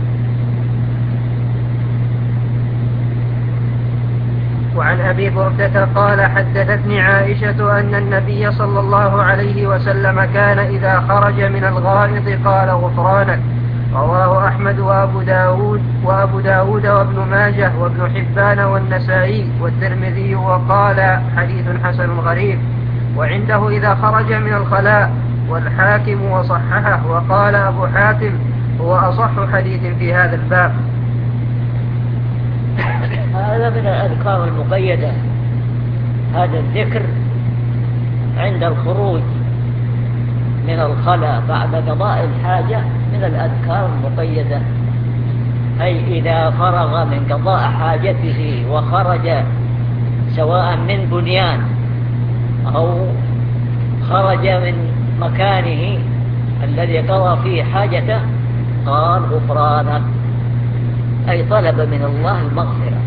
وعن أبي بردة قال حدثتني عائشة أن النبي صلى الله عليه وسلم كان إذا خرج من الغائط قال غفرانك. رواه أحمد وأبو داود وأبو داود وابن ماجه وابن حبان والنسائي والترمذي وقال حديث حسن غريب. وعنده إذا خرج من الخلاء والحاكم وصححه، وقال أبو حاتم هو أصح حديث في هذا الباب. هذا من الأذكار المقيدة. هذا الذكر عند الخروج من الخلاء بعد قضاء الحاجة من الأذكار المقيدة، أي إذا فرغ من قضاء حاجته وخرج سواء من بنيان أو خرج من مكانه الذي قضى فيه حاجته قال غفرانك، أي طلب من الله المغفرة.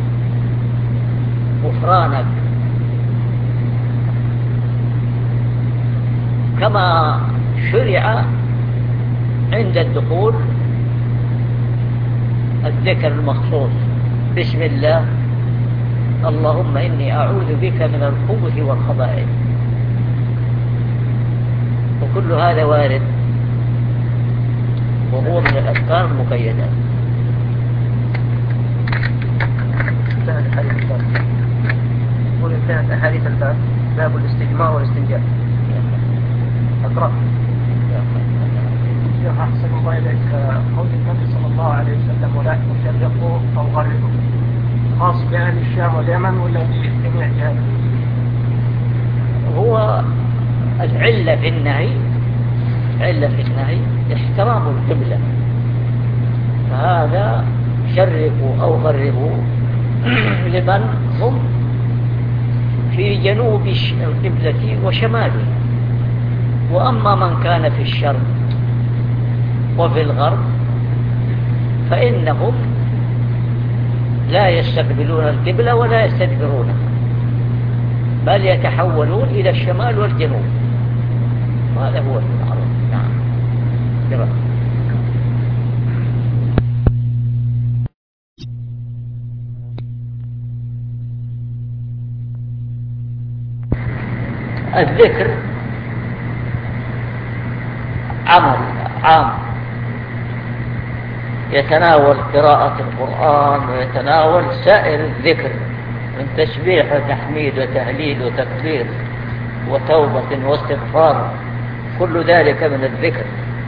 غفرانك كما شرع عند الدخول الذكر المخصوص بسم الله اللهم إني أعوذ بك من الخبث والخبائث، وكل هذا وارد وهو من الأذكار المقيدة. انتهت أحاديث الباب. يقول انتهت أحاديث الباب باب الاستجمار والاستنجاء. أقرأ. شيخ أحسن الله إليك، قول النبي صلى الله عليه وسلم ولا تشرقوا أو غربوا خاص بأهل الشام واليمن ولا بجميع جهات؟ هو العلة في النهي علة في النهي احترام القبلة، فهذا شرقوا أو غربوا لمن هم في جنوب القبلة وشمالها. وأما من كان في الشرق وفي الغرب فإنهم لا يستقبلون القبلة ولا يستدبرونها، بل يتحولون إلى الشمال والجنوب، وهذا هو المعروف. نعم. جرى. الذكر عمل عام يتناول قراءة القرآن ويتناول سائر الذكر من تسبيح وتحميد وتهليل وتكبير وتوبة واستغفار، كل ذلك من الذكر،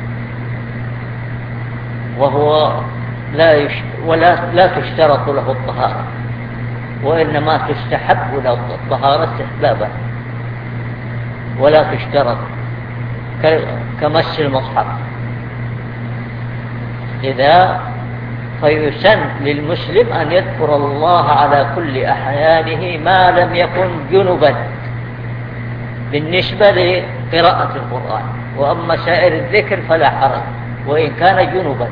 وهو لا يش... ولا لا تشترط له الطهارة، وإنما تستحب له الطهارة استحبابا ولا تشترط ك... كمس المصحف. إذا فيسن للمسلم أن يذكر الله على كل أحيانه ما لم يكن جنبا بالنسبة لقراءة القرآن، وأما سائر الذكر فلا حرج وإن كان جنبا.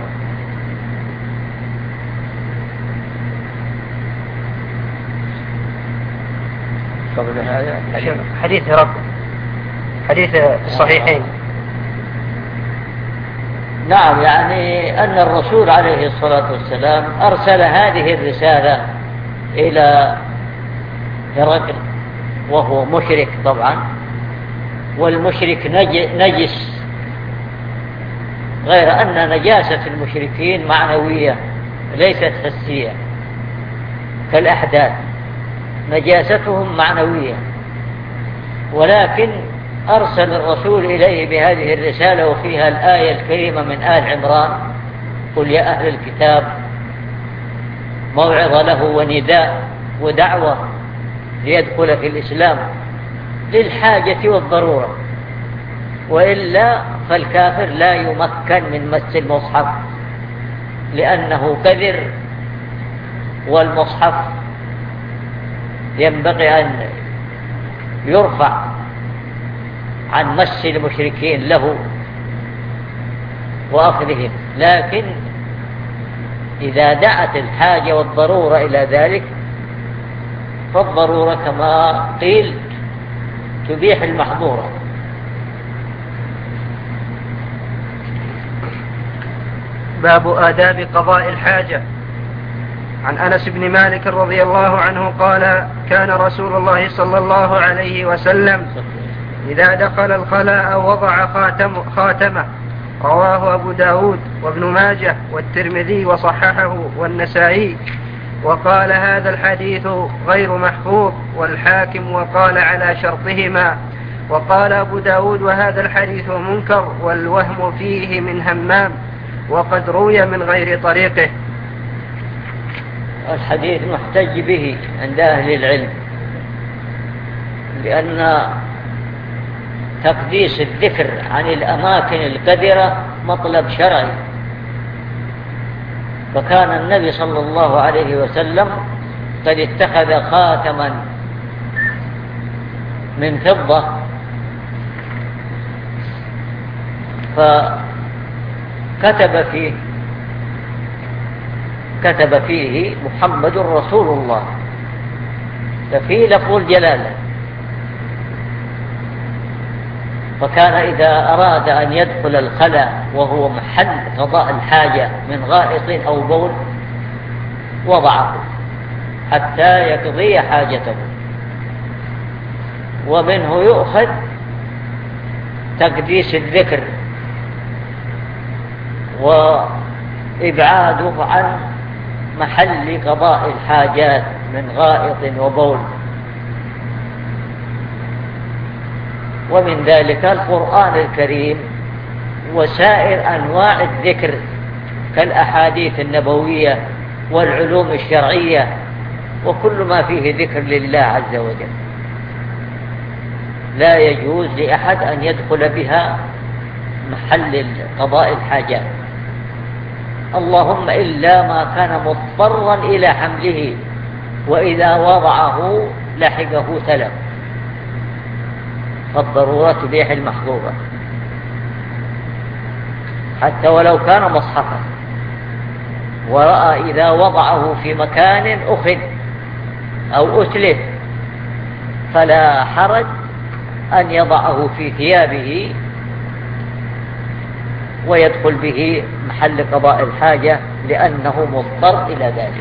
قبل هذا حديث رب حديث الصحيحين. نعم، يعني أن الرسول عليه الصلاة والسلام أرسل هذه الرسالة إلى هرقل وهو مشرك طبعا، والمشرك نجس، غير أن نجاسة المشركين معنوية ليست حسية كالأحداث، نجاستهم معنوية، ولكن أرسل الرسول إليه بهذه الرسالة وفيها الآية الكريمة من آل عمران: قل يا أهل الكتاب، موعظة له ونداء ودعوة ليدخل في الإسلام للحاجة والضرورة، وإلا فالكافر لا يمكن من مس المصحف لأنه كذر، والمصحف ينبغي أن يرفع عن مس المشركين له وأخذهم، لكن إذا دعت الحاجة والضرورة إلى ذلك فالضرورة كما قيل تبيح المحظورة. باب آداب قضاء الحاجة. عن أنس بن مالك رضي الله عنه قال: كان رسول الله صلى الله عليه وسلم إذا دخل الخلاء وضع خاتم خاتمه. رواه أبو داود وابن ماجه والترمذي وصححه والنسائي، وقال هذا الحديث غير محفوظ، والحاكم وقال على شرطهما. وقال أبو داود: وهذا الحديث منكر والوهم فيه من همام، وقد روي من غير طريقه. الحديث محتج به عند أهل العلم، لأن تقديس الذكر عن الأماكن القذرة مطلب شرعي، فكان النبي صلى الله عليه وسلم قد اتخذ خاتما من فضة فكتب فيه كتب فيه محمد رسول الله، ففيه لفظ الجلالة. فكان إذا أراد أن يدخل الخلاء وهو محل قضاء الحاجة من غائط أو بول وضعه حتى يقضي حاجته. ومنه يؤخذ تقديس الذكر وإبعاده عن محل قضاء الحاجات من غائط وبول. ومن ذلك القرآن الكريم وسائر أنواع الذكر كالأحاديث النبوية والعلوم الشرعية وكل ما فيه ذكر لله عز وجل، لا يجوز لأحد أن يدخل بها محل قضاء الحاجات، اللهم إلا ما كان مضطرا إلى حمله، وإذا وضعه لحقه تلف، فالضرورة تبيح المحظورة، حتى ولو كان مصحفا ورأى إذا وضعه في مكان أخذ أو أتلف فلا حرج أن يضعه في ثيابه ويدخل به محل قضاء الحاجة لأنه مضطر إلى ذلك.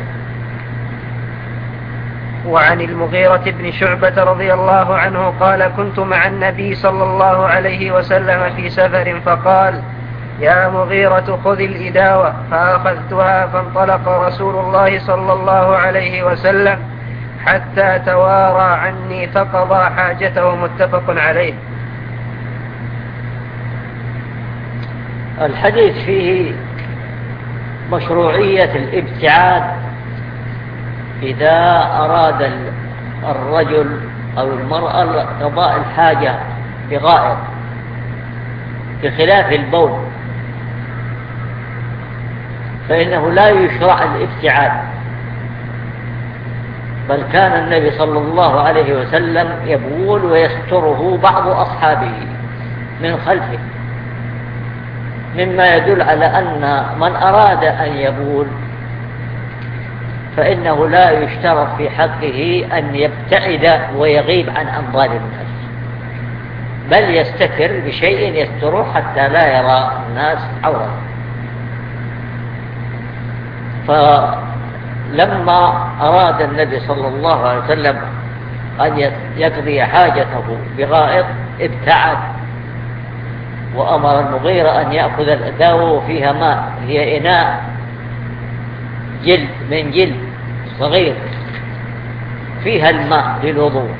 وعن المغيرة بن شعبة رضي الله عنه قال: كنت مع النبي صلى الله عليه وسلم في سفر فقال: يا مغيرة خذ الإداوة، فأخذتها فانطلق رسول الله صلى الله عليه وسلم حتى توارى عني فقضى حاجته. متفق عليه. الحديث فيه مشروعية الابتعاد إذا أراد الرجل أو المرأة قضاء الحاجة بغائط، بخلاف البول فإنه لا يشرع الابتعاد، بل كان النبي صلى الله عليه وسلم يبول ويستره بعض أصحابه من خلفه، مما يدل على أن من أراد أن يبول فإنه لا يشترط في حقه أن يبتعد ويغيب عن أنظار الناس، بل يستتر بشيء يستره حتى لا يرى الناس عورته. فلما أراد النبي صلى الله عليه وسلم أن يقضي حاجته بغائط ابتعد، وأمر المغيرة أن يأخذ الأداوة وفيها ماء، هي إناء جلد من جلد صغير فيها الماء للوضوء،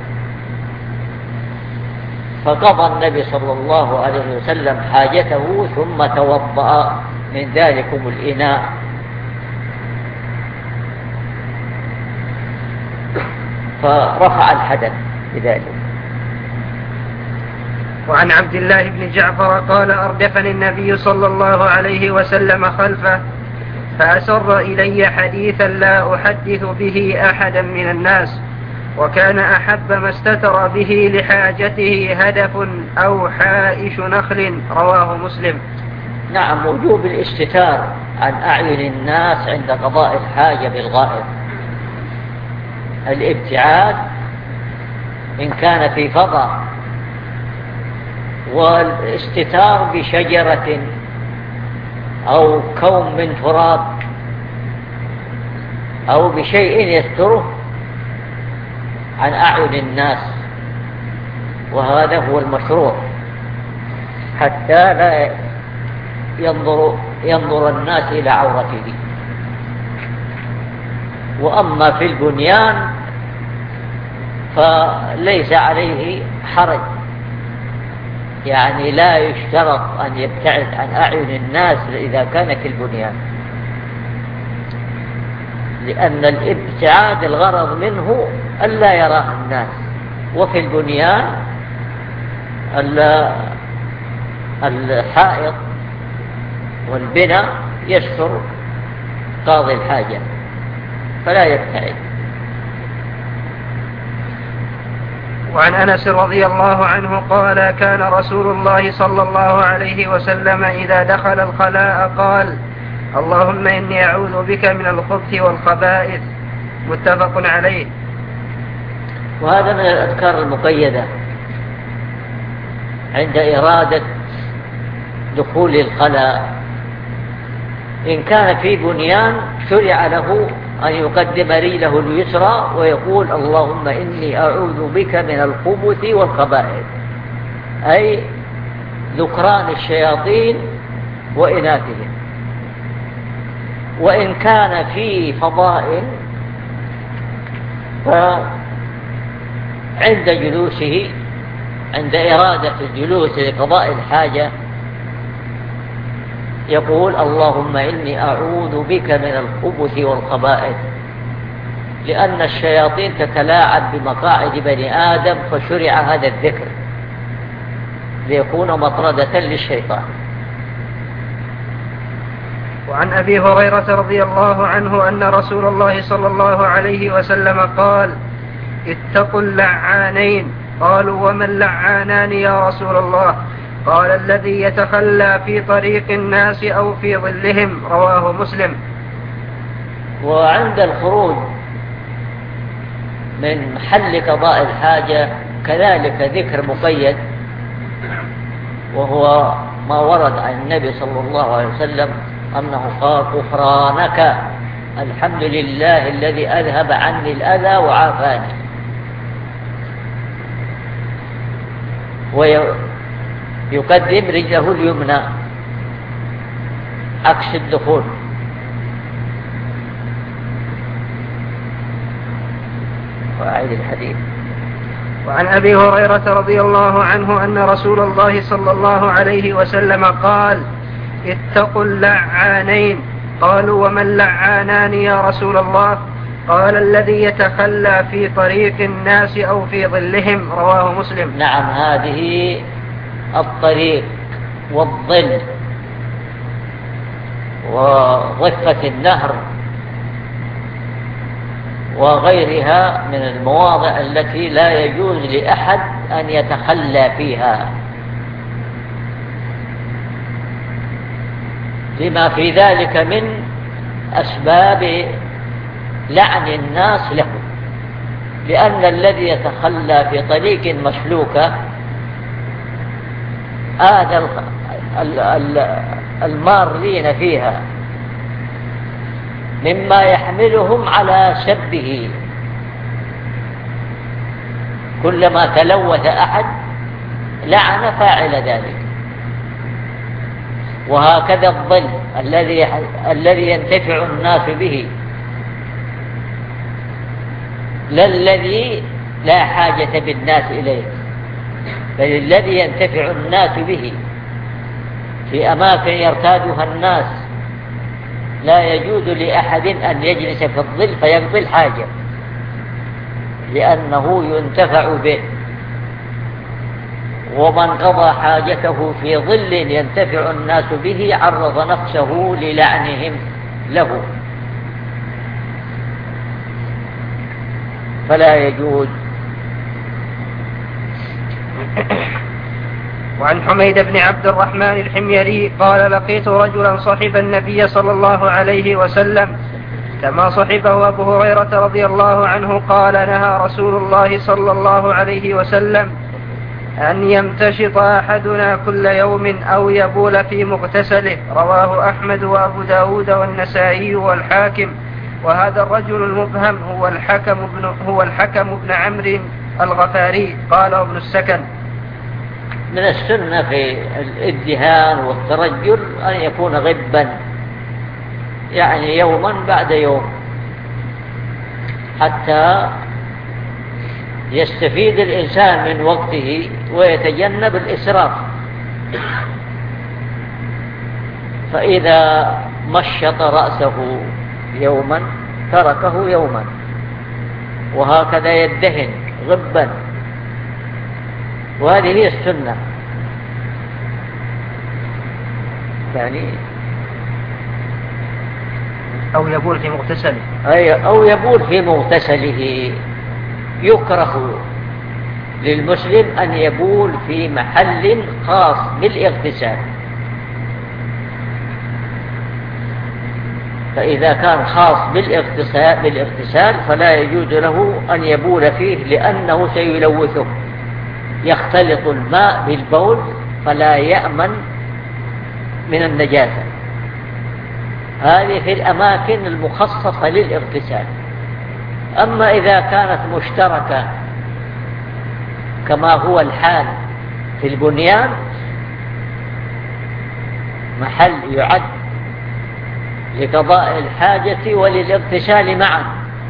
فقضى النبي صلى الله عليه وسلم حاجته ثم توضأ من ذلكم الإناء. فرفع الحدث بذلك. وعن عبد الله بن جعفر قال: أردفني النبي صلى الله عليه وسلم خلفه فأسر إلي حديثا لا أحدث به أحدا من الناس، وكان أحب ما استتر به لحاجته هدف أو حائش نخل. رواه مسلم. نعم، وجوب الاستتار عن أعين الناس عند قضاء الحاجة بالغائط، الابتعاد إن كان في فضاء، والاستتار بشجرة أو كوم من تراب أو بشيء يستره عن أعين الناس، وهذا هو المشروع حتى لا ينظر, ينظر الناس إلى عورته. وأما في البنيان فليس عليه حرج، يعني لا يشترط أن يبتعد عن أعين الناس إذا كان في البنيان، لأن الابتعاد الغرض منه ألا يراه الناس. وفي البنيان الحائط والبناء يستر قاضي الحاجة فلا يبتعد. وعن أنس رضي الله عنه قال كان رسول الله صلى الله عليه وسلم إذا دخل الخلاء قال اللهم إني أعوذ بك من الخبث والخبائث. متفق عليه. وهذا من الأذكار المقيدة عند إرادة دخول الخلاء. إن كان في بنيان شرع له أن يقدم رجله اليسرى ويقول اللهم إني أعوذ بك من الخبث والخبائث، أي ذكران الشياطين وإناثهم. وإن كان في فضاء فعند جلوسه عند إرادة الجلوس لقضاء الحاجة يقول اللهم إني أعوذ بك من الخبث والخبائث، لأن الشياطين تتلاعب بمقاعد بني آدم فشرع هذا الذكر ليكون مطردة للشيطان. وعن أبي هريرة رضي الله عنه أن رسول الله صلى الله عليه وسلم قال اتقوا اللعانين. قالوا وما اللعانان يا رسول الله؟ قال الذي يتخلى في طريق الناس أو في ظلهم. رواه مسلم. وعند الخروج من محل قضاء الحاجة كذلك ذكر مقيد، وهو ما ورد عن النبي صلى الله عليه وسلم أنه قال غفرانك الحمد لله الذي أذهب عني الأذى وعافاني. ويقدم رجله اليمنى عكس الدخول. وأعيد الحديث. وعن أبي هريرة رضي الله عنه أن رسول الله صلى الله عليه وسلم قال اتقوا اللعانين. قالوا وما اللعانان يا رسول الله؟ قال الذي يتخلى في طريق الناس أو في ظلهم. رواه مسلم. نعم، هذه الطريق والظل وضفة النهر وغيرها من المواضع التي لا يجوز لأحد أن يتخلى فيها، لما في ذلك من أسباب لعن الناس له. لأن الذي يتخلى في طريق مسلوكة آذى المارين فيها مما يحملهم على سبه. كلما تلوث أحد لعن فاعل ذلك. وهكذا الظل الذي الذي ينتفع الناس به، لا الذي لا حاجة بالناس إليه، بل الذي ينتفع الناس به في أماكن يرتادها الناس. لا يجوز لأحد أن يجلس في الظل فيقضي الحاجة، لأنه ينتفع به. ومن قضى حاجته في ظل ينتفع الناس به عرض نفسه للعنهم له، فلا يجوز. وعن حميد بن عبد الرحمن الحميري قال لقيت رجلا صحب النبي صلى الله عليه وسلم كما صحبه أبو هريرة رضي الله عنه قال نهى رسول الله صلى الله عليه وسلم أن يمتشط أحدنا كل يوم أو يبول في مغتسله. رواه أحمد وأبو داود والنسائي والحاكم. وهذا الرجل المبهم هو الحكم بن, هو الحكم بن عمرو الغفاري. قال ابن السكن من السنة في الادهان والترجل أن يكون غبا، يعني يوما بعد يوم، حتى يستفيد الإنسان من وقته ويتجنب الإسراف. فإذا مشط رأسه يوما تركه يوما، وهكذا يدهن غبا، وهذه هي السنة. يعني أو يبول في مغتسله أي أو يبول في مغتسله. يكره للمسلم أن يبول في محل خاص بالاغتسال، فإذا كان خاص بالاغتسال, بالاغتسال فلا يجوز له أن يبول فيه، لأنه سيلوثه، يختلط الماء بالبول فلا يأمن من النجاسة. هذه في الأماكن المخصصة للاغتسال. أما إذا كانت مشتركة كما هو الحال في البنيان، محل يعد لقضاء الحاجة وللاغتسال معا،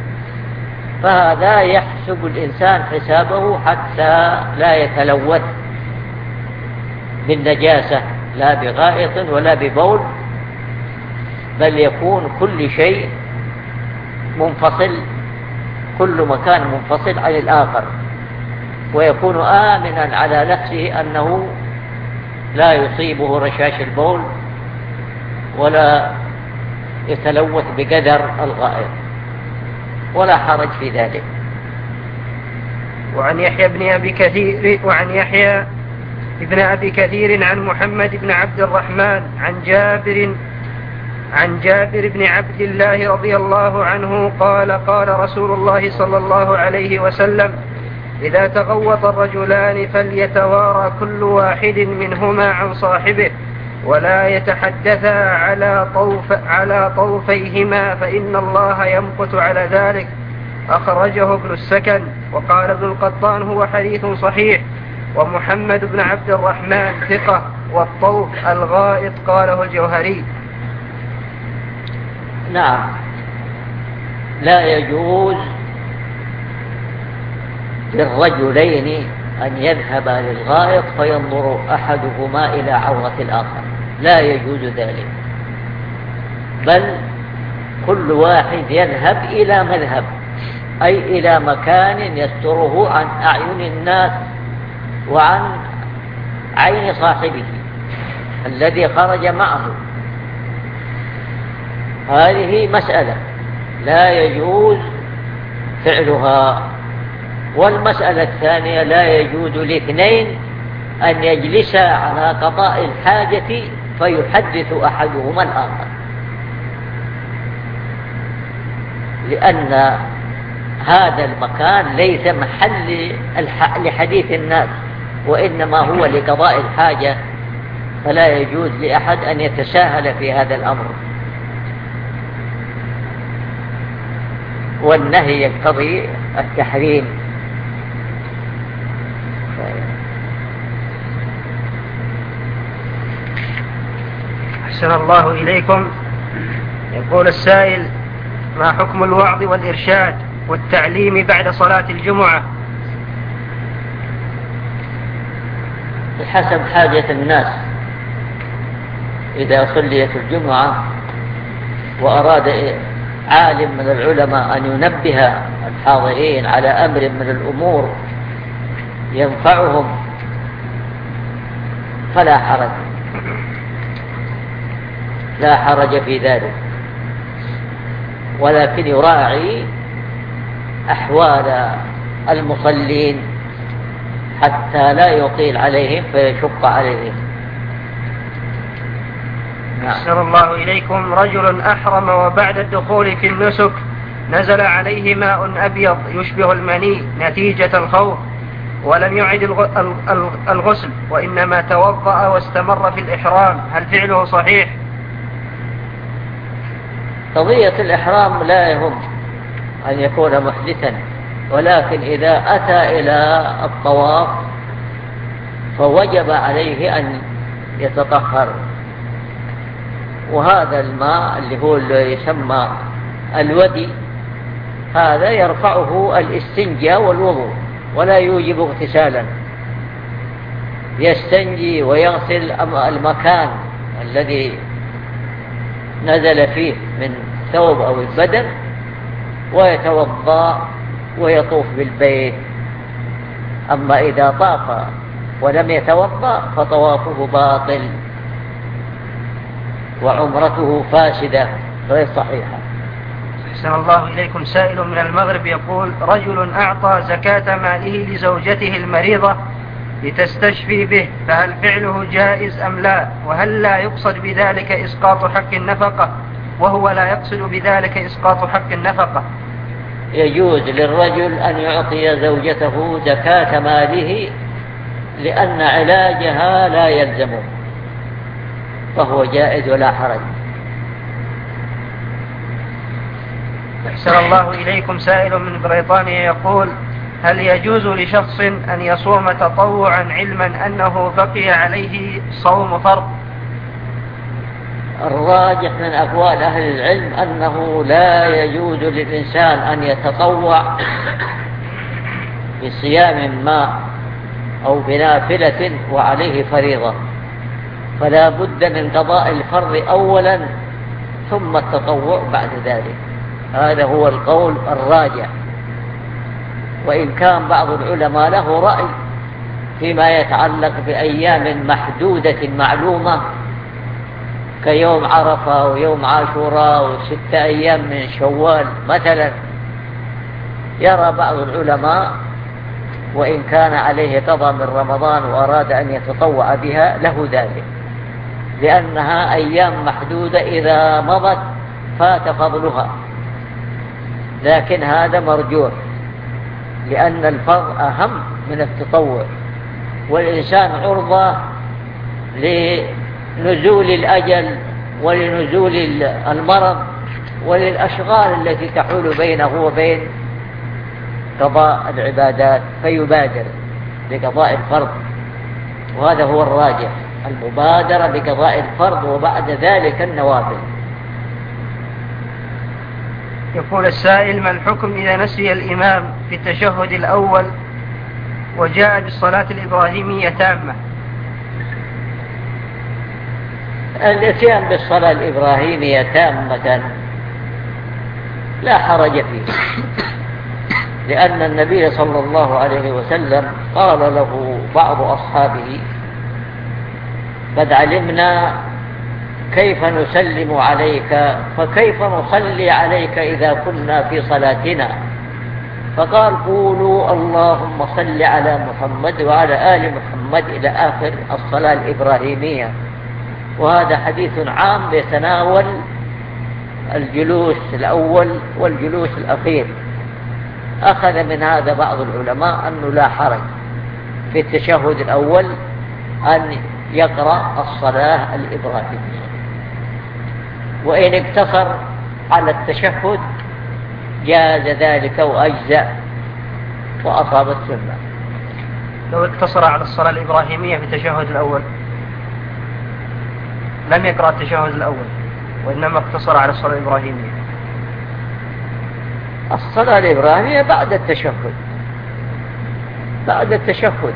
فهذا يحسب الإنسان حسابه حتى لا يتلوث بالنجاسة، لا بغائط ولا ببول، بل يكون كل شيء منفصل، كل مكان منفصل عن الآخر، ويكون آمنا على نفسه أنه لا يصيبه رشاش البول ولا يتلوث بقدر الغائط، ولا حرج في ذلك. وعن يحيى بن أبي كثير وعن يحيى ابن أبي كثير عن محمد بن عبد الرحمن عن جابر عن جابر بن عبد الله رضي الله عنه قال قال رسول الله صلى الله عليه وسلم: إذا تغوط الرجلان فليتوارى كل واحد منهما عن صاحبه ولا يتحدثا على طوف على طوفيهما فإن الله يمقت على ذلك. أخرجه ابن السكن. وقال ابن القطان: هو حديث صحيح. ومحمد بن عبد الرحمن ثقة. والطوف الغائط. قاله الجوهري. نعم، لا يجوز للرجلين أن يذهبا للغائط فينظر أحدهما إلى عورة الآخر، لا يجوز ذلك، بل كل واحد يذهب إلى مذهب، أي إلى مكان يستره عن أعين الناس وعن عين صاحبه الذي خرج معه. هذه مسألة لا يجوز فعلها. والمسألة الثانية: لا يجوز لاثنين أن يجلسا على قضاء الحاجة فيحدث أحدهما الآخر، لأن هذا المكان ليس محل لحديث الناس، وإنما هو لقضاء الحاجة، فلا يجوز لأحد أن يتساهل في هذا الأمر. والنهي يقتضي التحريم. أحسن الله إليكم. يقول السائل: ما حكم الوعظ والإرشاد والتعليم بعد صلاة الجمعة؟ بحسب حاجة الناس. إذا صليت الجمعة وأراد عالم من العلماء أن ينبه الحاضرين على أمر من الأمور ينفعهم فلا حرج، لا حرج في ذلك، ولكن يراعي أحوال المصلين حتى لا يطيل عليهم فيشق عليهم. أحسن الله إليكم. رجل أحرم وبعد الدخول في النسك نزل عليه ماء أبيض يشبه المني نتيجة الخوف، ولم يعد الغسل وإنما توضأ واستمر في الإحرام، هل فعله صحيح؟ قضية الإحرام لا يهم أن يكون محدثا، ولكن إذا أتى إلى الطواف فوجب عليه أن يتطهر، وهذا الماء اللي هو اللي يسمى الودي هذا يرفعه الاستنجاء والوضوء ولا يوجب اغتسالا. يستنجي ويغسل المكان الذي نزل فيه من ثوب أو البدن ويتوضأ ويطوف بالبيت. أما إذا طاف ولم يتوضأ فطوافه باطل وعمرته فاسدة غير صحيحة. أحسن الله إليكم. سائل من المغرب يقول: رجل أعطى زكاة ماله لزوجته المريضة لتستشفي به، فهل فعله جائز أم لا؟ وهل لا يقصد بذلك إسقاط حق النفقة وهو لا يقصد بذلك إسقاط حق النفقة؟ يجوز للرجل أن يعطي زوجته زكاة ماله لأن علاجها لا يلزمه، فهو جائز ولا حرج. أحسن الله إليكم. سائل من بريطانيا يقول: هل يجوز لشخص أن يصوم تطوعا علما أنه بقي عليه صوم فرض؟ الراجح من أقوال أهل العلم أنه لا يجوز للإنسان أن يتطوع بصيام ما أو بنافلة وعليه فريضة، فلا بد من قضاء الفرض أولا ثم التطوع بعد ذلك. هذا هو القول الراجح، وإن كان بعض العلماء له رأي فيما يتعلق بأيام محدودة معلومة كيوم عرفة ويوم عاشوراء وستة أيام من شوال مثلا، يرى بعض العلماء وإن كان عليه قضاء من رمضان وأراد أن يتطوع بها له ذلك، لأنها أيام محدودة إذا مضت فات فضلها، لكن هذا مرجوح لأن الفرض أهم من التطوع، والإنسان عرضة لنزول الأجل ولنزول المرض وللأشغال التي تحول بينه وبين قضاء العبادات، فيبادر بقضاء الفرض، وهذا هو الراجح، المبادرة بقضاء الفرض وبعد ذلك النوافل. يقول السائل: ما الحكم إذا نسي الإمام في التشهد الأول وجاء بالصلاة الإبراهيمية تامة؟ الاتيان بالصلاة الإبراهيمية تامة لا حرج فيه، لأن النبي صلى الله عليه وسلم قال له بعض أصحابه: قد علمنا كيف نسلم عليك فكيف نصلي عليك إذا كنا في صلاتنا؟ فقال: قولوا اللهم صل على محمد وعلى آل محمد إلى آخر الصلاة الإبراهيمية. وهذا حديث عام يتناول الجلوس الأول والجلوس الأخير. أخذ من هذا بعض العلماء أنه لا حرج في التشهد الأول أن يقرأ الصلاة الإبراهيمية، وإن اقتصر على التشهد جاز ذلك وأجزأ وأصاب السنة. لو اقتصر على الصلاة الإبراهيمية في التشهد الأول لم يقرأ التشهد الأول وإنما اقتصر على الصلاة الإبراهيمية. الصلاة الإبراهيمية بعد التشهد، بعد التشهد.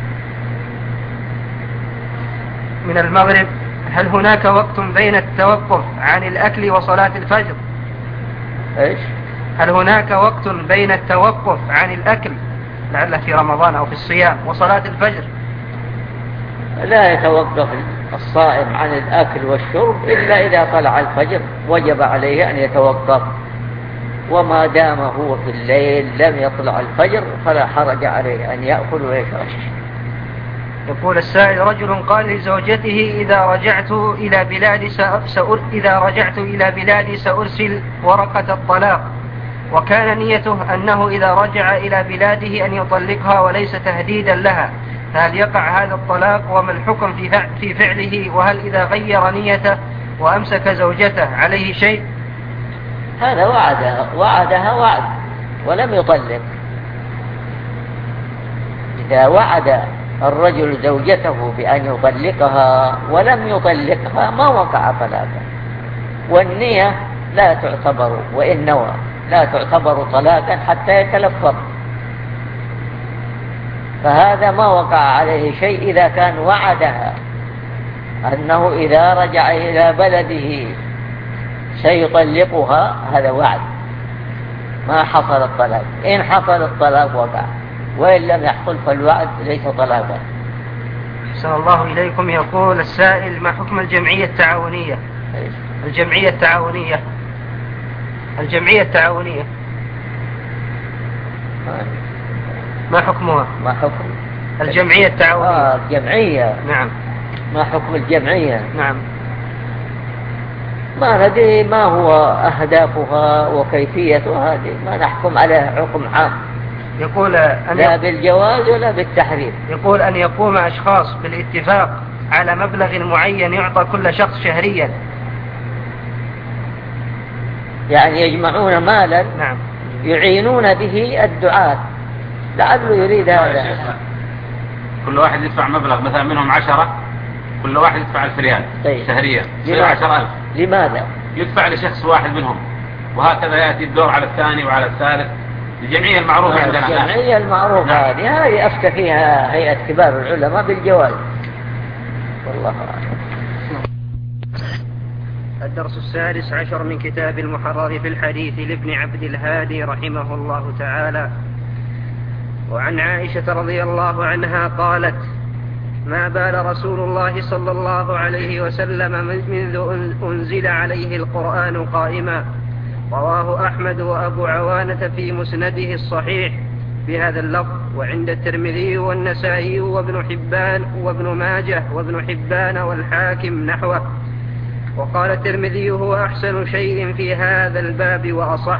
من المغرب: هل هناك وقت بين التوقف عن الأكل وصلاة الفجر؟ إيش؟ هل هناك وقت بين التوقف عن الأكل لعله في رمضان أو في الصيام وصلاة الفجر؟ لا يتوقف الصائم عن الأكل والشرب إلا إذا طلع الفجر، وجب عليه أن يتوقف، وما دام هو في الليل لم يطلع الفجر فلا حرج عليه أن يأكل ويشرب. يقول السائل: رجل قال لزوجته: إذا رجعت إلى بلادي سأر... إذا رجعت إلى بلادي سأرسل ورقة الطلاق، وكان نيته أنه إذا رجع إلى بلاده أن يطلقها وليس تهديدا لها، فهل يقع هذا الطلاق؟ وما الحكم في فعل في فعله؟ وهل إذا غير نيته وأمسك زوجته عليه شيء؟ هذا وعدها وعدها وعد ولم يطلق. إذا وعد الرجل زوجته بأن يطلقها ولم يطلقها ما وقع طلاقا، والنية لا تعتبر، وإن نوى لا تعتبر طلاقا حتى يتلفظ، فهذا ما وقع عليه شيء إذا كان وعدها أنه إذا رجع إلى بلده سيطلقها، هذا وعد. ما حصل الطلاق. إن حصل الطلاق وقع، وإن لم يحصل فالوعد ليس طلاقا. أحسن الله إليكم. يقول السائل: ما حكم الجمعية التعاونية؟ الجمعية التعاونية الجمعية التعاونية ما حكمها؟ ما حكم الجمعية التعاونية؟ آه الجمعية. نعم. ما حكم الجمعية؟ نعم. ما ندري ما هو أهدافها وكيفيتها، هذه ما نحكم عليها حكم عام. يقول أن لا بالجواز ولا بالتحريم. يقول أن يقوم أشخاص بالاتفاق على مبلغ معين يعطى كل شخص شهريا. يعني يجمعون مالا. نعم. يعينون به الدعاة، لعله يريد هذا. كل واحد يدفع مبلغ، مثلا منهم عشرة، كل واحد يدفع ألف ريال شهريا، يصير عشرة ألف. لماذا؟ يدفع لشخص واحد منهم، وهكذا يأتي الدور على الثاني وعلى الثالث. الجمعية المعروفة عندنا. الجمعية المعروفة هذه هذه أفتى فيها هيئة كبار العلماء بالجواز. والله أعلم. الدرس السادس عشر من كتاب المحرر في الحديث لابن عبد الهادي رحمه الله تعالى. وعن عائشة رضي الله عنها قالت: ما بال رسول الله صلى الله عليه وسلم منذ أنزل عليه القرآن قائما. رواه أحمد وأبو عوانة في مسنده الصحيح بهذا اللفظ، وعند الترمذي والنسائي وابن حبان وابن ماجه وابن حبان والحاكم نحوه. وقال الترمذي: هو أحسن شيء في هذا الباب وأصح.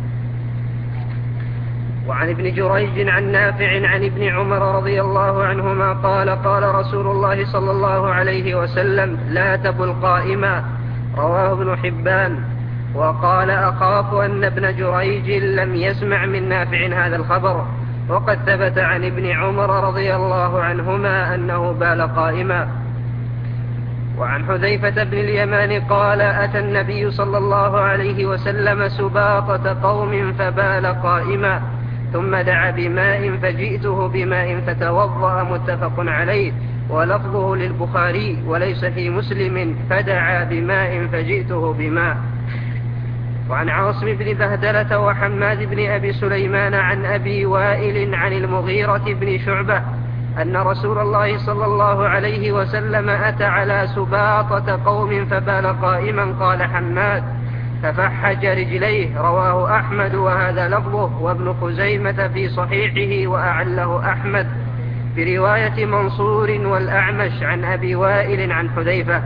وعن ابن جريج عن نافع عن ابن عمر رضي الله عنهما قال: قال رسول الله صلى الله عليه وسلم: لا تبل قائما. رواه ابن حبان. وقال: أخاف أن ابن جريج لم يسمع من نافع هذا الخبر، وقد ثبت عن ابن عمر رضي الله عنهما أنه بال قائما. وعن حذيفة بن اليمان قال: أتى النبي صلى الله عليه وسلم سباطة قوم فبال قائما، ثم دعا بماء فجئته بماء فتوضأ. متفق عليه، ولفظه للبخاري وليس في مسلم: فدعا بماء فجئته بماء. وعن عاصم بن بهدلة وحماد بن أبي سليمان عن أبي وائل عن المغيرة بن شعبة أن رسول الله صلى الله عليه وسلم أتى على سباطة قوم فبال قائما. قال حماد: ففحج رجليه. رواه أحمد وهذا لفظه، وابن خزيمة في صحيحه وأعله أحمد برواية منصور والأعمش عن أبي وائل عن حذيفة.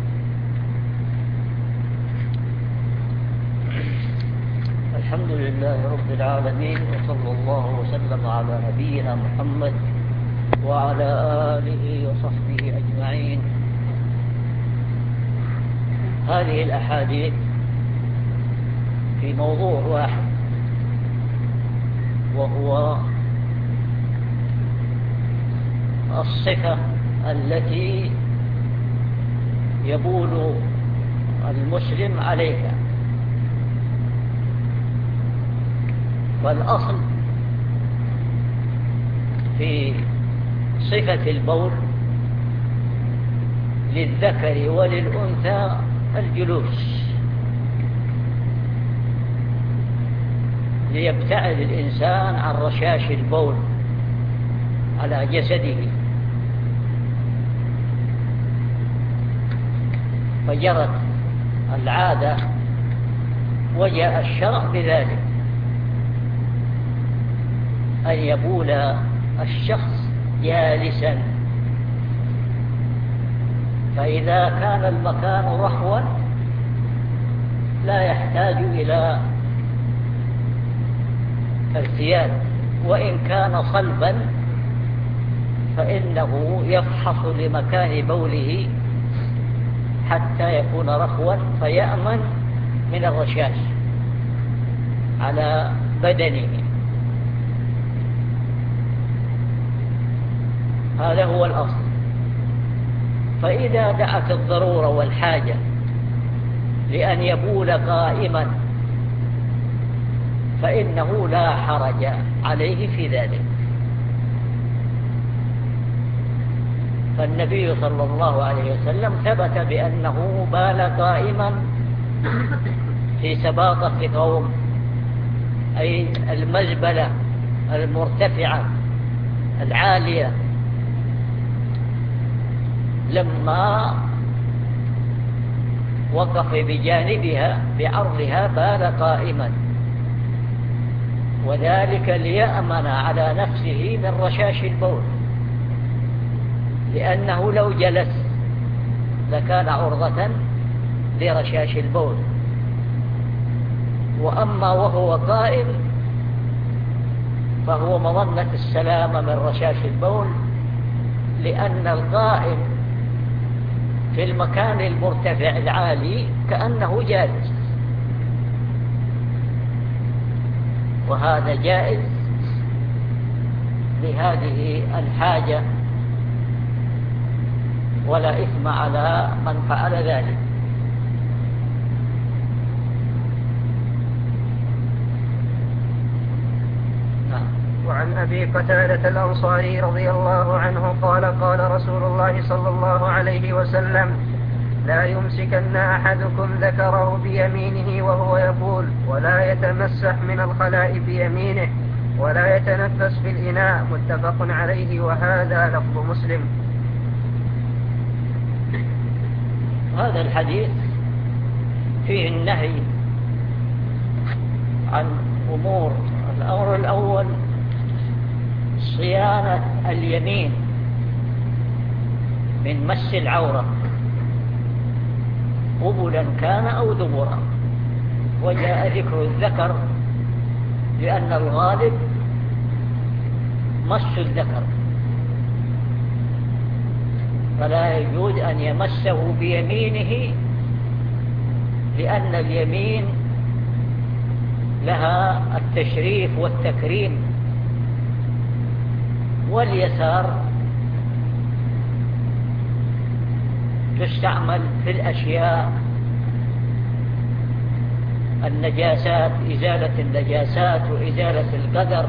الحمد لله رب العالمين، وصلى الله وسلم على نبينا محمد وعلى آله وصحبه أجمعين. هذه الأحاديث في موضوع واحد، وهو الصفة التي يبول المسلم عليها. فالأصل في صفة البول للذكر وللأنثى الجلوس، ليبتعد الإنسان عن رشاش البول على جسده. فجرت العادة وجاء الشرع بذلك، أن يبول الشخص جالسا. فإذا كان المكان رخوا لا يحتاج إلى ارتياد، وإن كان صلبا فإنه يفحص لمكان بوله حتى يكون رخوا فيأمن من الرشاش على بدنه. هذا هو الأصل. فإذا دعت الضرورة والحاجة لأن يبول قائما فإنه لا حرج عليه في ذلك. فالنبي صلى الله عليه وسلم ثبت بأنه بال قائما في سباطة قوم أي المزبلة المرتفعة العالية، لما وقف بجانبها بعرضها بال قائما، وذلك ليأمن على نفسه من رشاش البول، لأنه لو جلس لكان عرضة لرشاش البول. وأما وهو قائم فهو مظنة السلامة من رشاش البول، لأن القائم في المكان المرتفع العالي كأنه جالس، وهذا جائز لهذه الحاجة، ولا إثم على من فعل ذلك. وعن أبي قتادة الأنصاري رضي الله عنه قال قال رسول الله صلى الله عليه وسلم: لا يمسكن أحدكم ذكره بيمينه وهو يقول، ولا يتمسح من الخلاء بيمينه، ولا يتنفس في الإناء. متفق عليه، وهذا لفظ مسلم. هذا الحديث فيه النهي عن أمور. الأمر الأول صيانة اليمين من مس العورة، قبلا كان أو دبرا، وجاء ذكر الذكر لأن الغالب مس الذكر، فلا يجوز أن يمسه بيمينه، لأن اليمين لها التشريف والتكريم، واليسار تستعمل في الأشياء النجاسات، إزالة النجاسات وإزالة القدر.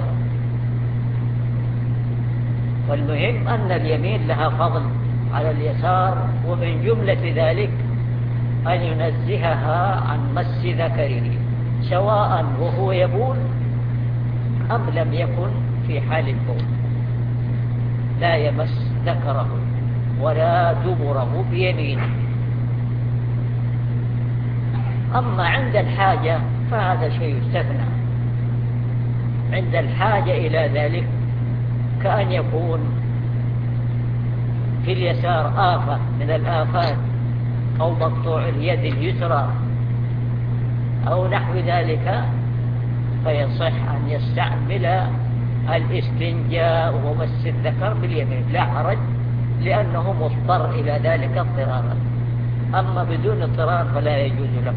والمهم أن اليمين لها فضل على اليسار، ومن جملة ذلك أن ينزهها عن مس ذكره، سواء وهو يبول أم لم يكن في حال البول، لا يمس ذكره ولا دبره بيمينه. أما عند الحاجة فهذا شيء يستثنى، عند الحاجة إلى ذلك، كأن يكون في اليسار آفة من الآفات، أو مقطوع اليد اليسرى أو نحو ذلك، فيصح أن يستعمل الاستنجاء ومس الذكر باليمين، لا حرج، لأنه مضطر إلى ذلك اضطرارا. أما بدون اضطرار فلا يجوز له.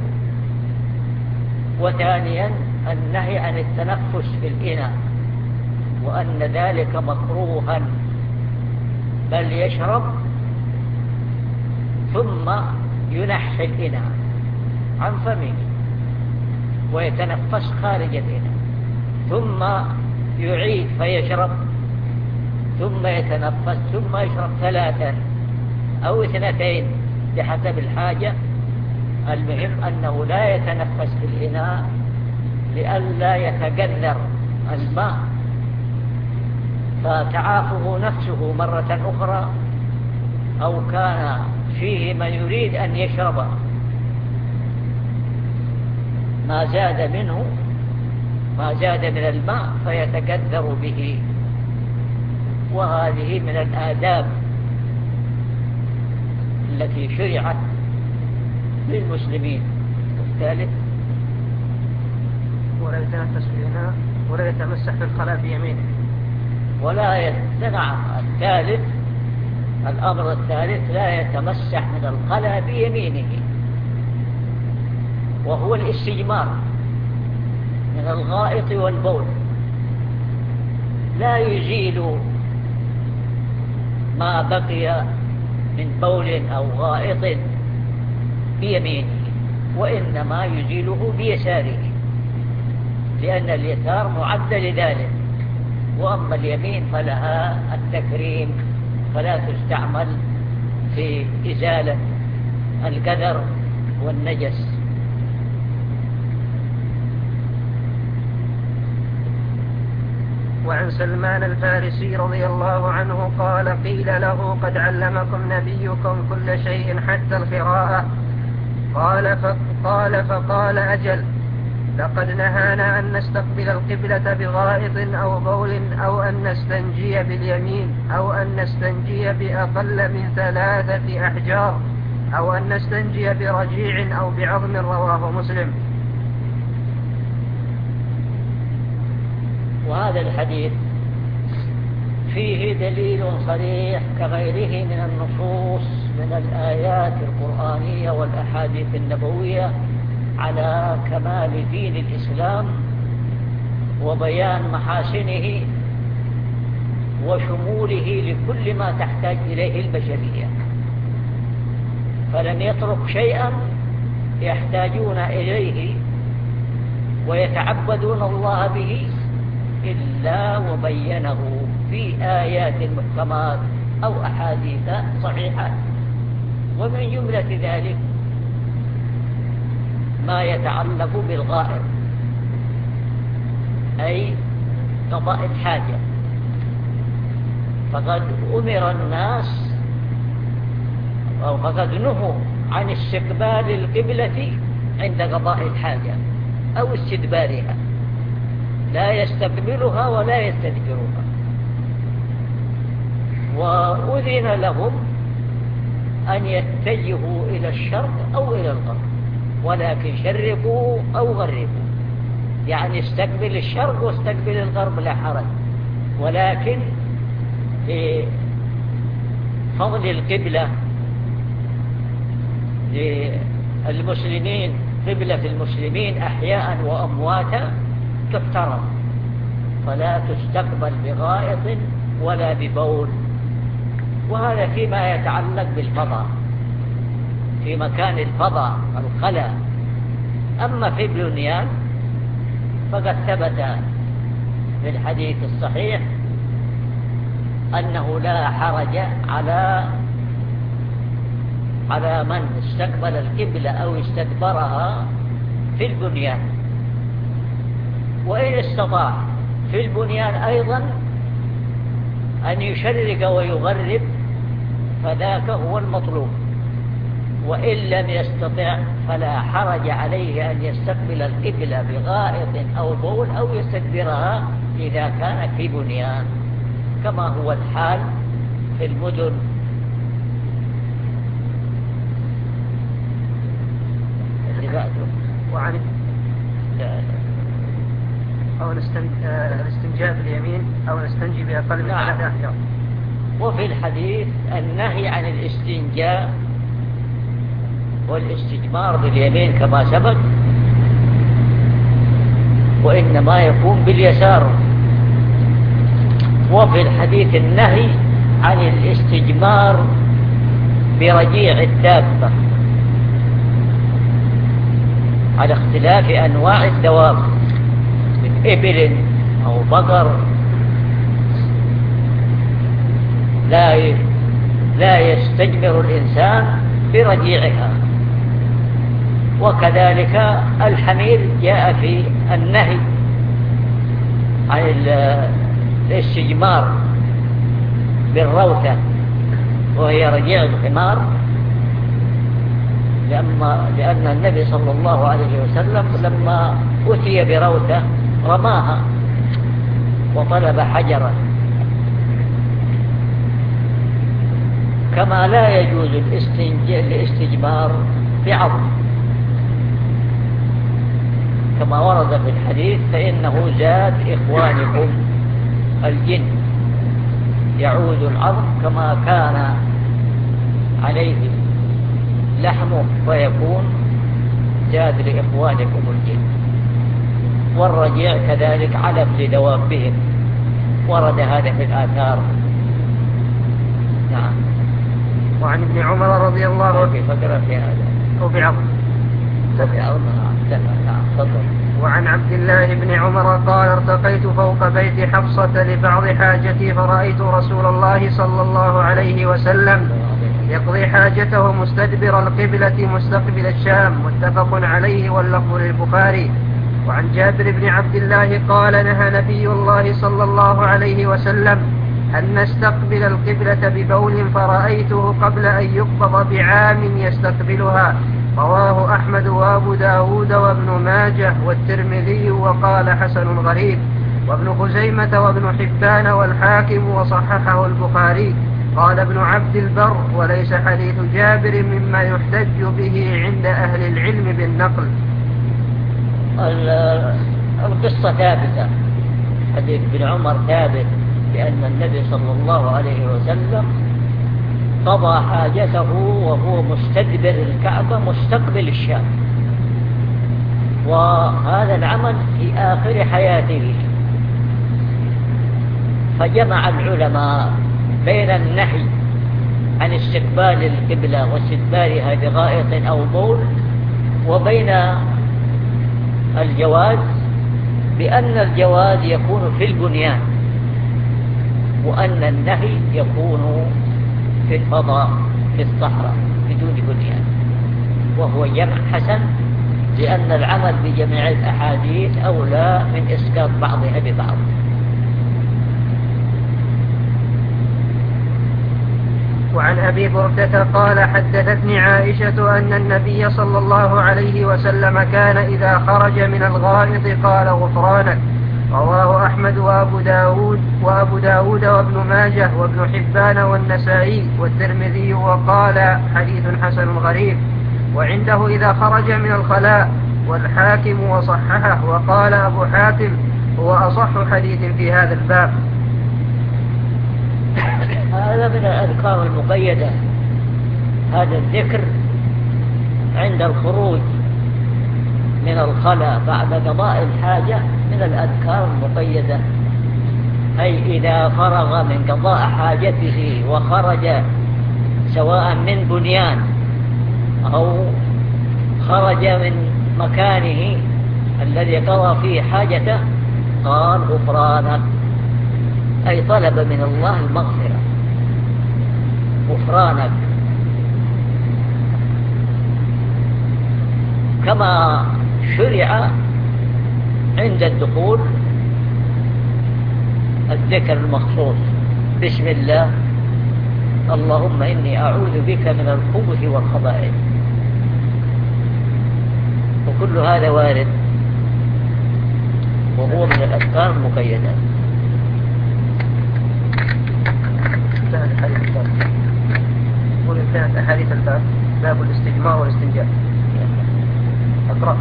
وثانيا النهي عن التنفس في الإناء، وأن ذلك مكروها، بل يشرب ثم ينحي الإناء عن فمه ويتنفس خارج الإناء، ثم يعيد فيشرب ثم يتنفس ثم يشرب ثلاثا أو اثنتين بحسب الحاجة. المهم أنه لا يتنفس في الإناء لئلا يتجذر الماء فتعافه نفسه مرة أخرى، أو كان فيه من يريد أن يشرب ما زاد منه ما زاد من الماء فيتجذر به. وهذه من الآداب التي شرعت للمسلمين. الثالث ولا يتنفس في الإناء ولا يتمسح في الخلاء بيمينه ولا يتنع. الثالث الأمر الثالث لا يتمسح من الخلاء بيمينه، وهو الاستجمار من الغائط والبول، لا يزيل ما بقي من بول أو غائط بيمينه، وإنما يزيله بيساره، لأن اليسار معد لذلك، وأما اليمين فلها التكريم، فلا تستعمل في إزالة القدر والنجس. وعن سلمان الفارسي رضي الله عنه قال قيل له قد علمكم نبيكم كل شيء حتى القراءة قال فقال فقال أجل لقد نهانا أن نستقبل القبلة بغائط أو بول أو أن نستنجي باليمين أو أن نستنجي بأقل من ثلاثة أحجار أو أن نستنجي برجيع أو بعظم رواه مسلم. وهذا الحديث فيه دليل صريح كغيره من النصوص من الآيات القرآنية والأحاديث النبوية على كمال دين الإسلام وبيان محاسنه وشموله لكل ما تحتاج إليه البشرية، فلم يترك شيئا يحتاجون إليه ويتعبدون الله به إلا وبينه في آيات محكمات أو أحاديث صحيحات. ومن جملة ذلك ما يتعلق بالغائب أي قضاء الحاجة، فقد أمر الناس أو فقد نهوا عن استقبال القبلة عند قضاء الحاجة أو استدبارها، لا يستقبلها ولا يستدبرها، وأذن لهم أن يتجهوا إلى الشرق أو إلى الغرب، ولكن شرقوا أو غربوا، يعني استقبل الشرق واستقبل الغرب لا حرج، ولكن لفضل القبلة للمسلمين قبلة المسلمين أحياء وأمواتا تحترم، فلا تستقبل بغائط ولا ببول. وهذا فيما يتعلق بالفضاء في مكان الفضاء الخلاء. أما في البنيان فقد ثبت في الحديث الصحيح أنه لا حرج على على من استقبل القبلة أو استدبرها في البنيان، وإن استطاع في البنيان أيضا أن يشرق ويغرب فذاك هو المطلوب، وإن لم يستطع فلا حرج عليه أن يستقبل القبلة بغائط أو بول أو يستدبرها إذا كان في بنيان، كما هو الحال في المدن. وعن أو الاستنجاء باليمين أو نستنجي بأقل من ثلاثة أحجار. وفي الحديث النهي عن الاستنجاء والاستجمار باليمين كما سبق، وإنما يكون باليسار. وفي الحديث النهي عن الاستجمار برجيع الدابة على اختلاف أنواع الدواب من إبل أو بقر، لا لا يستجمر الإنسان برجيعها. وكذلك الحمير جاء في النهي عن الاستجمار بالروثة وهي رجيع الحمار، لما لأن النبي صلى الله عليه وسلم لما أتي بروثة رماها وطلب حجرا. كما لا يجوز الاستجمار بعظم كما ورد في الحديث، فإنه زاد إخوانكم الجن، يعود العظم كما كان عليه لحمه فيكون زاد لإخوانكم الجن. والرجيع كذلك علف لدوابهم، ورد هذا في الآثار. نعم. وعن ابن عمر رضي الله عنه في فقرة في هذا أو بعظم نعم. نعم. وعن عبد الله بن عمر قال ارتقيت فوق بيت حفصة لبعض حاجتي فرأيت رسول الله صلى الله عليه وسلم يقضي حاجته مستدبر القبلة مستقبل الشام، متفق عليه واللفظ للبخاري. وعن جابر بن عبد الله قال نهى نبي الله صلى الله عليه وسلم أن نستقبل القبلة ببول فرأيته قبل أن يقبض بعام يستقبلها. رواه أحمد وأبو داود وابن ماجه والترمذي وقال حسن غريب، وابن خزيمة وابن حبان والحاكم وصححه البخاري. قال ابن عبد البر: وليس حديث جابر مما يحتج به عند أهل العلم بالنقل. القصة ثابتة، حديث ابن عمر ثابت بأن النبي صلى الله عليه وسلم قضى حاجته وهو مستدبر الكعبة مستقبل الشام، وهذا العمل في آخر حياته. فجمع العلماء بين النهي عن استقبال القبلة واستدبارها بغائط أو بول، وبين الجواز بأن الجواز يكون في البنيان، وأن النهي يكون في الفضاء في الصحراء بدون بنيان، وهو جمع حسن، لأن العمل بجميع الأحاديث أولى من إسقاط بعضها ببعض. وعن أبي بردة قال: حدثتني عائشة أن النبي صلى الله عليه وسلم كان إذا خرج من الغائط قال: غفرانك. رواه أحمد وأبو داود وأبو داود وابن ماجه وابن حبان والنسائي والترمذي وقال: حديث حسن غريب. وعنده إذا خرج من الخلاء، والحاكم وصححه، وقال أبو حاتم: هو أصح حديث في هذا الباب. هذا من الأذكار المقيدة، هذا الذكر عند الخروج من الخلاء بعد قضاء الحاجة من الأذكار المقيدة، أي إذا فرغ من قضاء حاجته وخرج سواء من بنيان أو خرج من مكانه الذي قضى فيه حاجته قال: غفرانك، أي طلب من الله المغفرة. غفرانك، كما شرع عند الدخول الذكر المخصوص: بسم الله، اللهم إني أعوذ بك من الخبث والخبائث. وكل هذا وارد، وهو من الأذكار المقيدة. انتهت أحاديث الباب. قل انتهت أحاديث الباب، باب الاستجمار والاستنجاء. أقرأ.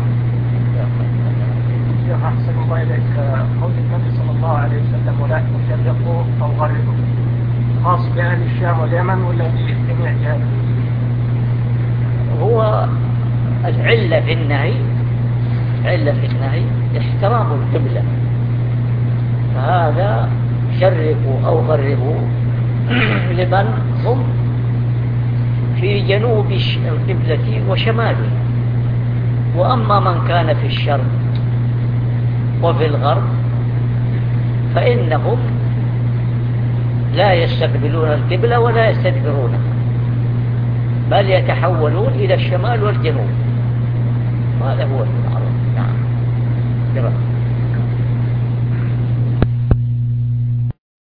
شيخ أحسن الله إليك، قول النبي صلى الله عليه وسلم: ولا تشرقوا أو غربوا، خاص بأهل الشام واليمن ولا بجميع جهات؟ هو العلة في النهي، علة في النهي احترام القبلة، فهذا شرقوا أو غربوا لمن هم في جنوب القبلة وشمالها. وأما من كان في الشرق وفي الغرب فإنهم لا يستقبلون القبلة ولا يستدبرونها، بل يتحولون إلى الشمال والجنوب، وهذا هو المعروف. نعم.